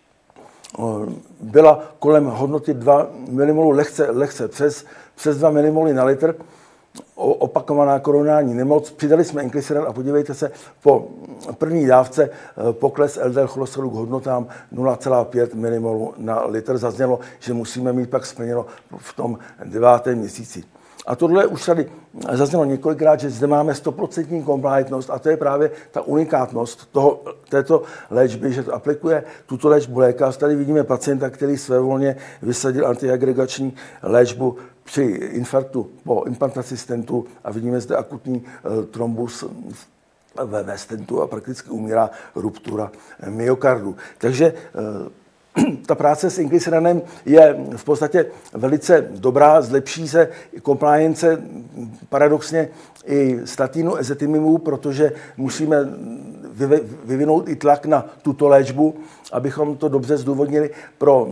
byla kolem hodnoty 2 mmol, lehce přes 2 mmol na litr, opakovaná koronální nemoc. Přidali jsme inklisiran a podívejte se, po první dávce pokles LDL cholesterolu k hodnotám 0,5 mmol na litr. Zaznělo, že musíme mít pak splněno v tom 9. měsíci. A tohle už tady zaznělo několikrát, že zde máme 100% compliantnost a to je právě ta unikátnost této léčby, že to aplikuje tuto léčbu lékař. Tady vidíme pacienta, který svévolně vysadil antiagregační léčbu při infarktu po implantaci stentu a vidíme zde akutní trombus ve stentu a prakticky umírá ruptura myokardu. Takže ta práce s inklisiranem je v podstatě velice dobrá, zlepší se compliance paradoxně i statinu, ezetimibu, protože musíme vyvinout i tlak na tuto léčbu, abychom to dobře zdůvodnili pro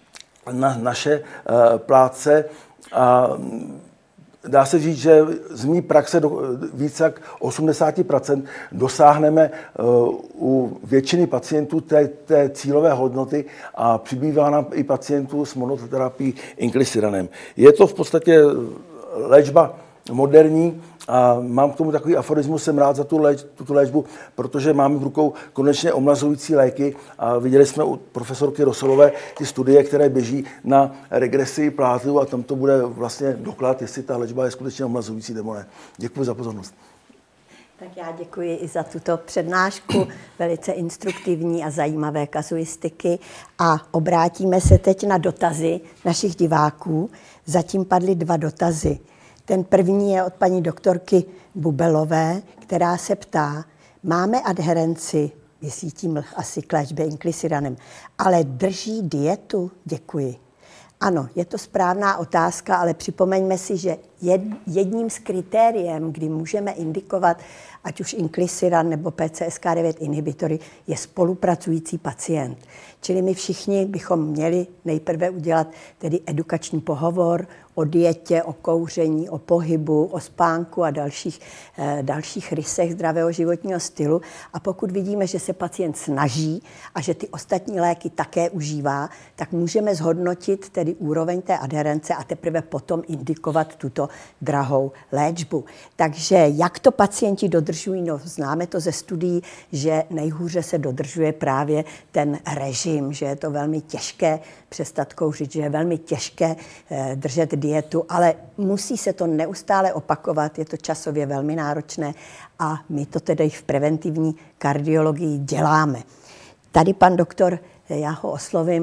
naše plátce. A dá se říct, že z mý praxe více jak 80% dosáhneme u většiny pacientů té cílové hodnoty a přibývá nám i pacientů s monoterapií inklisiranem. Je to v podstatě léčba moderní a mám k tomu takový aforismus, jsem rád za tuto léčbu, protože máme v rukou konečně omlazující léky a viděli jsme u profesorky Rosolové ty studie, které běží na regresi plátů a tam to bude vlastně doklad, jestli ta léčba je skutečně omlazující nebo ne. Děkuji za pozornost. Tak já děkuji i za tuto přednášku, velice instruktivní a zajímavé kazuistiky a obrátíme se teď na dotazy našich diváků. Zatím padly 2 dotazy. Ten první je od paní doktorky Bubelové, která se ptá, máme adherenci, myslí tím asi k léčbě inklisiranem, ale drží dietu? Děkuji. Ano, je to správná otázka, ale připomeňme si, že jedním z kritériem, kdy můžeme indikovat ať už inklisiran nebo PCSK9 inhibitory, je spolupracující pacient. Čili my všichni bychom měli nejprve udělat tedy edukační pohovor o dietě, o kouření, o pohybu, o spánku a dalších rysech zdravého životního stylu. A pokud vidíme, že se pacient snaží a že ty ostatní léky také užívá, tak můžeme zhodnotit tedy úroveň té adherence a teprve potom indikovat tuto drahou léčbu. Takže jak to pacienti dodržují? No, známe to ze studií, že nejhůře se dodržuje právě ten režim, že je to velmi těžké přestat kouřit, že je velmi těžké držet dietu, ale musí se to neustále opakovat, je to časově velmi náročné a my to tedy v preventivní kardiologii děláme. Tady pan doktor, já ho oslovím,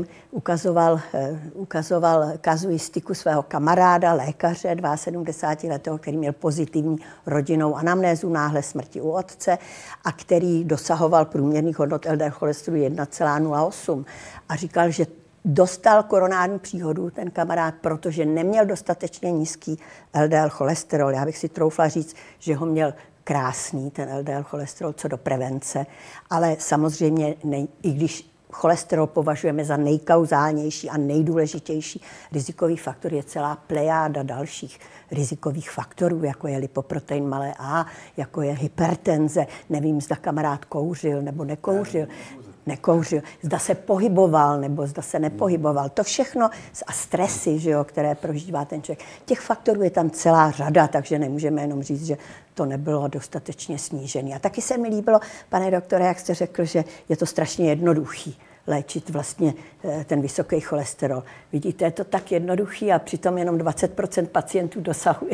ukazoval kazuistiku svého kamaráda, lékaře 72letého, který měl pozitivní rodinnou anamnézu náhle smrti u otce a který dosahoval průměrných hodnot LDL cholesterolu 1,08 a říkal, že dostal koronární příhodu ten kamarád, protože neměl dostatečně nízký LDL cholesterol. Já bych si troufla říct, že ho měl krásný, ten LDL cholesterol, co do prevence, ale samozřejmě i když cholesterol považujeme za nejkauzálnější a nejdůležitější rizikový faktor, je celá plejáda dalších rizikových faktorů, jako je lipoprotein malé a, jako je hypertenze. Nevím, zda kamarád kouřil nebo nekouřil, zda se pohyboval nebo zda se nepohyboval. To všechno a stresy, že jo, které prožívá ten člověk. Těch faktorů je tam celá řada, takže nemůžeme jenom říct, že to nebylo dostatečně snížené. A taky se mi líbilo, pane doktore, jak jste řekl, že je to strašně jednoduchý léčit vlastně ten vysoký cholesterol. Vidíte, je to tak jednoduchý a přitom jenom 20% pacientů dosahuje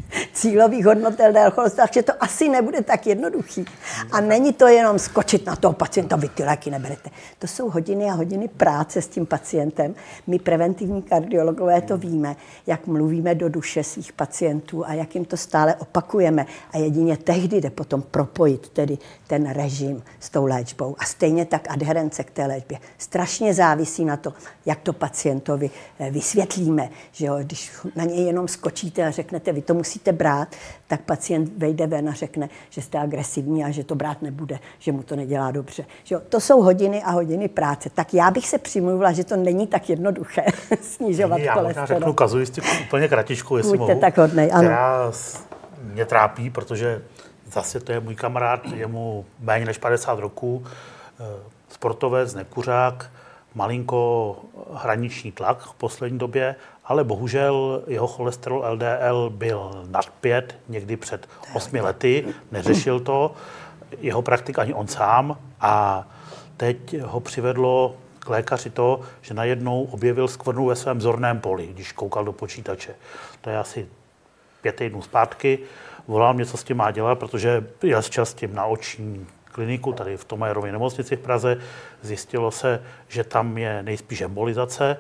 cílových hodnot LDL cholesterolu, takže to asi nebude tak jednoduchý. A není to jenom skočit na toho pacienta, vy ty léky neberete. To jsou hodiny a hodiny práce s tím pacientem. My preventivní kardiologové to víme, jak mluvíme do duše svých pacientů a jak jim to stále opakujeme. A jedině tehdy jde potom propojit tedy ten režim s tou léčbou. A stejně tak adherence k té léčbě. Strašně závisí na to, jak to pacientovi vysvětlíme. Že jo? Když na něj jenom skočíte a řeknete, vy to musíte brát, tak pacient vejde ven a řekne, že jste agresivní a že to brát nebude, že mu to nedělá dobře. Že jo? To jsou hodiny a hodiny práce. Tak já bych se přimluvila, že to není tak jednoduché snižovat cholesterol. Já možná řeknu kazuistiku úplně kratičkou, jestli Buďte mohu. tak hodnej, ano. Která mě trápí, protože zase to je můj kamarád, je mu méně než 50 roků, sportovec, nekuřák, malinko hraniční tlak v poslední době, ale bohužel jeho cholesterol LDL byl nad 5 někdy před 8 lety, neřešil to, jeho praktik ani on sám a teď ho přivedlo k lékaři to, že najednou objevil skvrnu ve svém zorném poli, když koukal do počítače. To je asi 5 týdnů zpátky. Volal mě, co s tím má dělat, protože jel s tím na oční kliniku tady v Thomayerově nemocnici v Praze. Zjistilo se, že tam je nejspíš embolizace.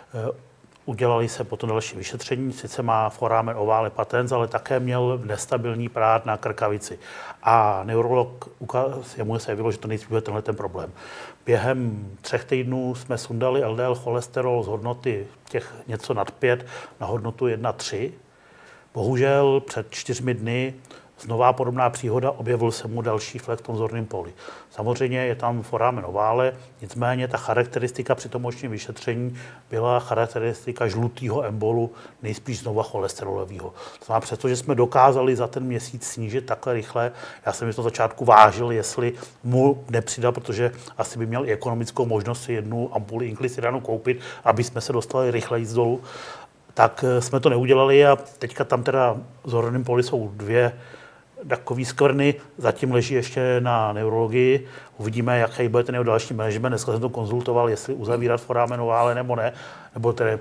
Udělali se potom další vyšetření, sice má foramen ovale patens, ale také měl nestabilní pád na krkavici. A neurolog jemu se jevilo, že to nejspíš bude tenhle ten problém. Během 3 týdnů jsme sundali LDL cholesterol z hodnoty těch něco nad 5 na hodnotu 1,3. Bohužel před 4 dny znová podobná příhoda, objevil se mu další flek v tom zorném poli. Samozřejmě je tam foramen ovále, nicméně ta charakteristika při tom očním vyšetření byla charakteristika žlutého embolu, nejspíš znova cholesterolového. To znamená, přestože jsme dokázali za ten měsíc snížit takhle rychle, já jsem to začátku vážil, jestli mu nepřidal, protože asi by měl i ekonomickou možnost si 1 ampuli inklisiranu koupit, aby jsme se dostali rychleji z dolů. Tak jsme to neudělali a teďka tam teda v zorném poli jsou 2 takový skvrny, zatím leží ještě na neurologii. Uvidíme, jaký bude ten jeho další management. Dneska jsem to konzultoval, jestli uzavírat foramen ovále nebo ne, nebo tedy,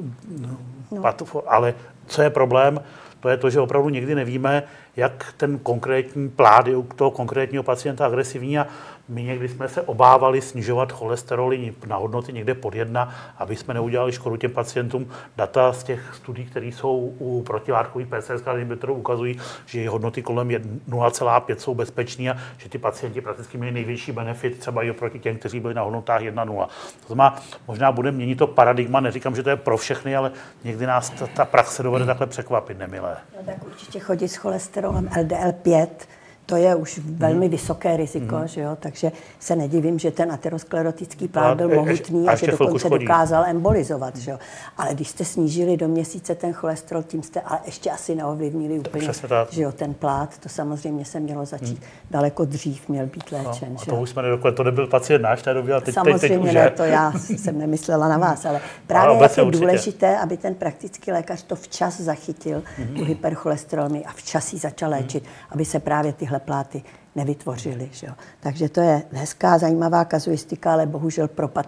ale co je problém, to je to, že opravdu nikdy nevíme, jak ten konkrétní plát je u toho konkrétního pacienta agresivní a my někdy jsme se obávali snižovat cholesteroly na hodnoty někde pod 1, aby jsme neudělali škodu těm pacientům. Data z těch studií, které jsou u protilátkových PCSK inhibitorů, ukazují, že hodnoty kolem 0,5 jsou bezpečné a že ty pacienti prakticky měli největší benefit třeba i oproti těm, kteří byli na hodnotách 1,0. To znamená, možná bude měnit to paradigma, neříkám, že to je pro všechny, ale někdy nás ta praxe dovede takhle překvapit nemilé. No, tak určitě chodit s cholesterolem LDL5, to je už velmi vysoké riziko, že jo? Takže se nedivím, že ten aterosklerotický plán byl mohutný a že dokonce dokázal embolizovat. Že jo? Ale když jste snížili do měsíce ten cholesterol, tím jste ale ještě asi neovlivnili úplně, že jo, ten plát. To samozřejmě se mělo začít daleko dřív, měl být léčen. No, a to už jsme nedokladli, to nebyl pacient náš té době, a teď samozřejmě už ne, to já jsem nemyslela na vás, ale právě jak je důležité, aby ten praktický lékař to včas zachytil, tu hypercholesterolmy a včas ji začal léčit, aby se právě tyhle pláty nevytvořily. Že jo. Takže to je hezká, zajímavá kazuistika, ale bohužel propad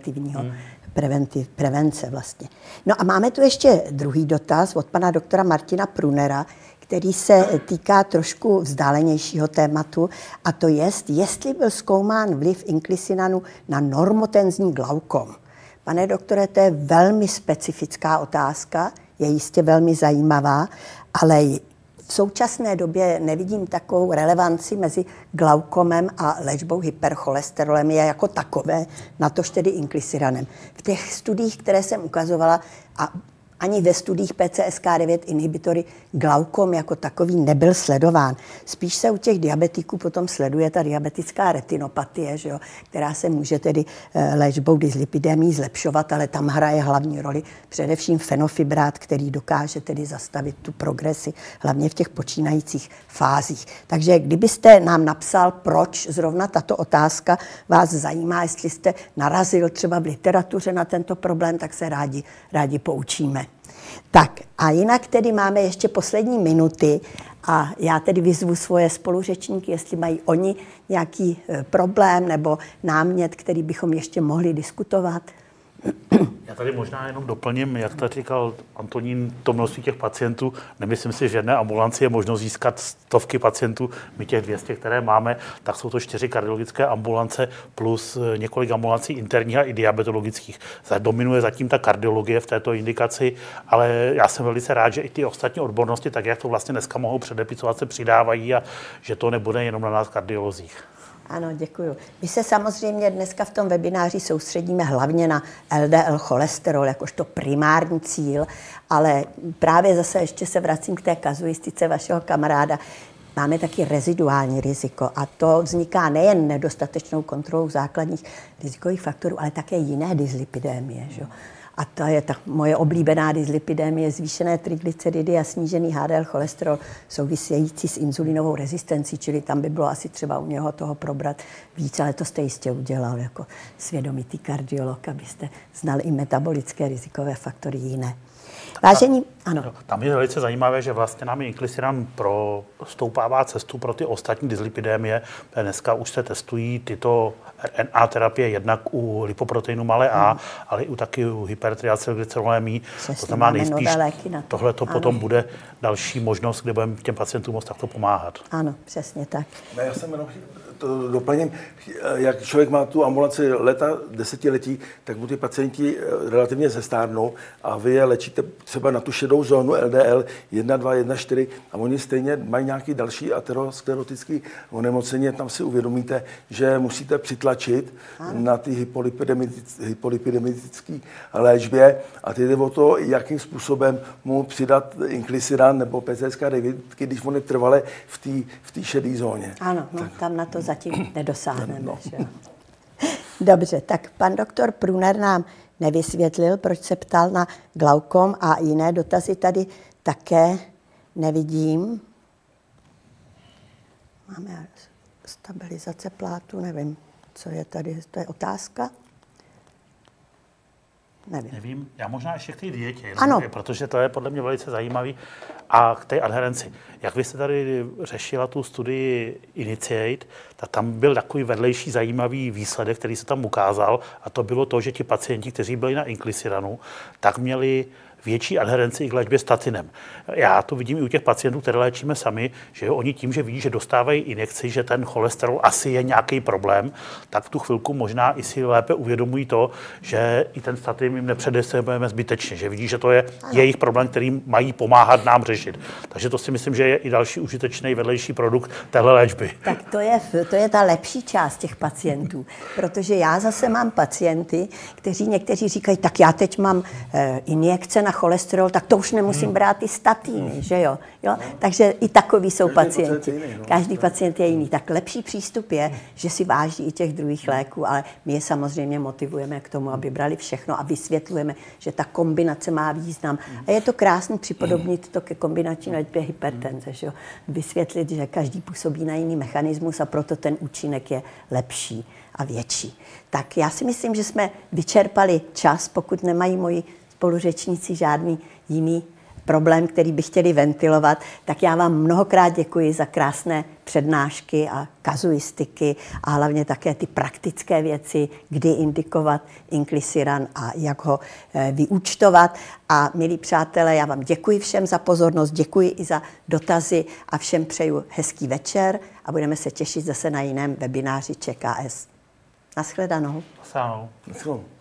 prevence vlastně. No a máme tu ještě druhý dotaz od pana doktora Martina Prunera, který se týká trošku vzdálenějšího tématu, a to je, jestli byl zkoumán vliv inklisinanu na normotenzní glaukom. Pane doktore, to je velmi specifická otázka, je jistě velmi zajímavá, ale v současné době nevidím takovou relevanci mezi glaukomem a léčbou hypercholesterolemie jako takové, natož tedy inklisiranem. V těch studiích, které jsem ukazovala, a ani ve studiích PCSK9 inhibitory glaukom jako takový nebyl sledován. Spíš se u těch diabetiků potom sleduje ta diabetická retinopatie, že jo, která se může tedy léčbou dyslipidemií zlepšovat, ale tam hraje hlavní roli především fenofibrát, který dokáže tedy zastavit tu progresi, hlavně v těch počínajících fázích. Takže kdybyste nám napsal, proč zrovna tato otázka vás zajímá, jestli jste narazil třeba v literatuře na tento problém, tak se rádi poučíme. Tak a jinak tedy máme ještě poslední minuty a já tedy vyzvu svoje spoluřečníky, jestli mají oni nějaký problém nebo námět, který bychom ještě mohli diskutovat. Já tady možná jenom doplním, jak to říkal Antonín, to množství těch pacientů. Nemyslím si, že v jedné ambulanci je možno získat stovky pacientů. My těch 200, které máme, tak jsou to 4 kardiologické ambulance plus několik ambulancí interních a i diabetologických. Dominuje zatím ta kardiologie v této indikaci, ale já jsem velice rád, že i ty ostatní odbornosti, tak jak to vlastně dneska mohou předepisovat, se přidávají a že to nebude jenom na nás kardiolozích. Ano, děkuju. My se samozřejmě dneska v tom webináři soustředíme hlavně na LDL cholesterol jakožto primární cíl, ale právě zase ještě se vracím k té kazuistice vašeho kamaráda. Máme taky reziduální riziko a to vzniká nejen nedostatečnou kontrolou základních rizikových faktorů, ale také jiné dyslipidémie. Že? A to je ta moje oblíbená dyslipidémie, zvýšené triglyceridy a snížený HDL cholesterol související s inzulínovou rezistencí, čili tam by bylo asi třeba u něho toho probrat víc, ale to jste jistě udělal jako svědomitý kardiolog, abyste znal i metabolické rizikové faktory jiné. Vážení, ano. Tam je velice zajímavé, že vlastně nám Inclisiran stoupává cestu pro ty ostatní dyslipidémie. Dneska už se testují tyto RNA terapie jednak u lipoproteinu malé a, ale i taky u hypertriacylglycerolémii. To znamená nejspíš tohle to potom bude další možnost, kde budeme těm pacientům moct takto pomáhat. Ano, přesně tak. Já jsem jenom to doplním, jak člověk má tu ambulanci leta, desetiletí, tak mu ty pacienti relativně zestárnou a vy je léčíte třeba na tu šedou zónu LDL 1, 2, 1, 4 a oni stejně mají nějaký další aterosklerotický onemocnění. Tam si uvědomíte, že musíte přitlačit na ty hypolipidemické léčbě a teď jde o to, jakým způsobem mu přidat Inclisiran nebo PCSK9, když on je trvale v té šedé zóně. Ano, no, tam na to zatím nedosáhneme. No. Dobře, tak pan doktor Pruner nám nevysvětlil, proč se ptal na glaukom a jiné dotazy tady také nevidím. Máme stabilizace plátu, nevím, co je tady, to je otázka. Nevím. Já možná ještě k té dietě, ano. Protože to je podle mě velice zajímavý. A k té adherenci. Jak vy jste tady řešila tu studii Initiate, tak tam byl takový vedlejší zajímavý výsledek, který se tam ukázal, a to bylo to, že ti pacienti, kteří byli na Inclisiranu, tak měli větší adherenci k léčbě statinem. Já to vidím i u těch pacientů, které léčíme sami, že oni tím, že vidí, že dostávají injekci, že ten cholesterol asi je nějaký problém, tak v tu chvilku možná i si lépe uvědomují to, že i ten statin jim nepředepisujeme zbytečně, že vidí, že to je jejich problém, který mají pomáhat nám řešit. Takže to si myslím, že je i další užitečný vedlejší produkt téhle léčby. Tak to je ta lepší část těch pacientů, protože já zase mám pacienty, někteří říkají, tak já teď mám injekce na cholesterol, tak to už nemusím brát ty statiny, že jo? Takže i takový jsou pacienti. Každý pacient je jiný. Tak lepší přístup je, že si váží i těch druhých léků, ale my je samozřejmě motivujeme k tomu, aby brali všechno a vysvětlujeme, že ta kombinace má význam. A je to krásný připodobnit to ke kombinační léčbě hypertenze, že jo? Vysvětlit, že každý působí na jiný mechanismus a proto ten účinek je lepší a větší. Tak já si myslím, že jsme vyčerpali čas, pokud nemají moji spoluřečníci žádný jiný problém, který by chtěli ventilovat, tak já vám mnohokrát děkuji za krásné přednášky a kazuistiky a hlavně také ty praktické věci, kdy indikovat Inclisiran a jak ho vyúčtovat. A milí přátelé, já vám děkuji všem za pozornost, děkuji i za dotazy a všem přeju hezký večer a budeme se těšit zase na jiném webináři ČKS. Naschledanou. Naschledanou.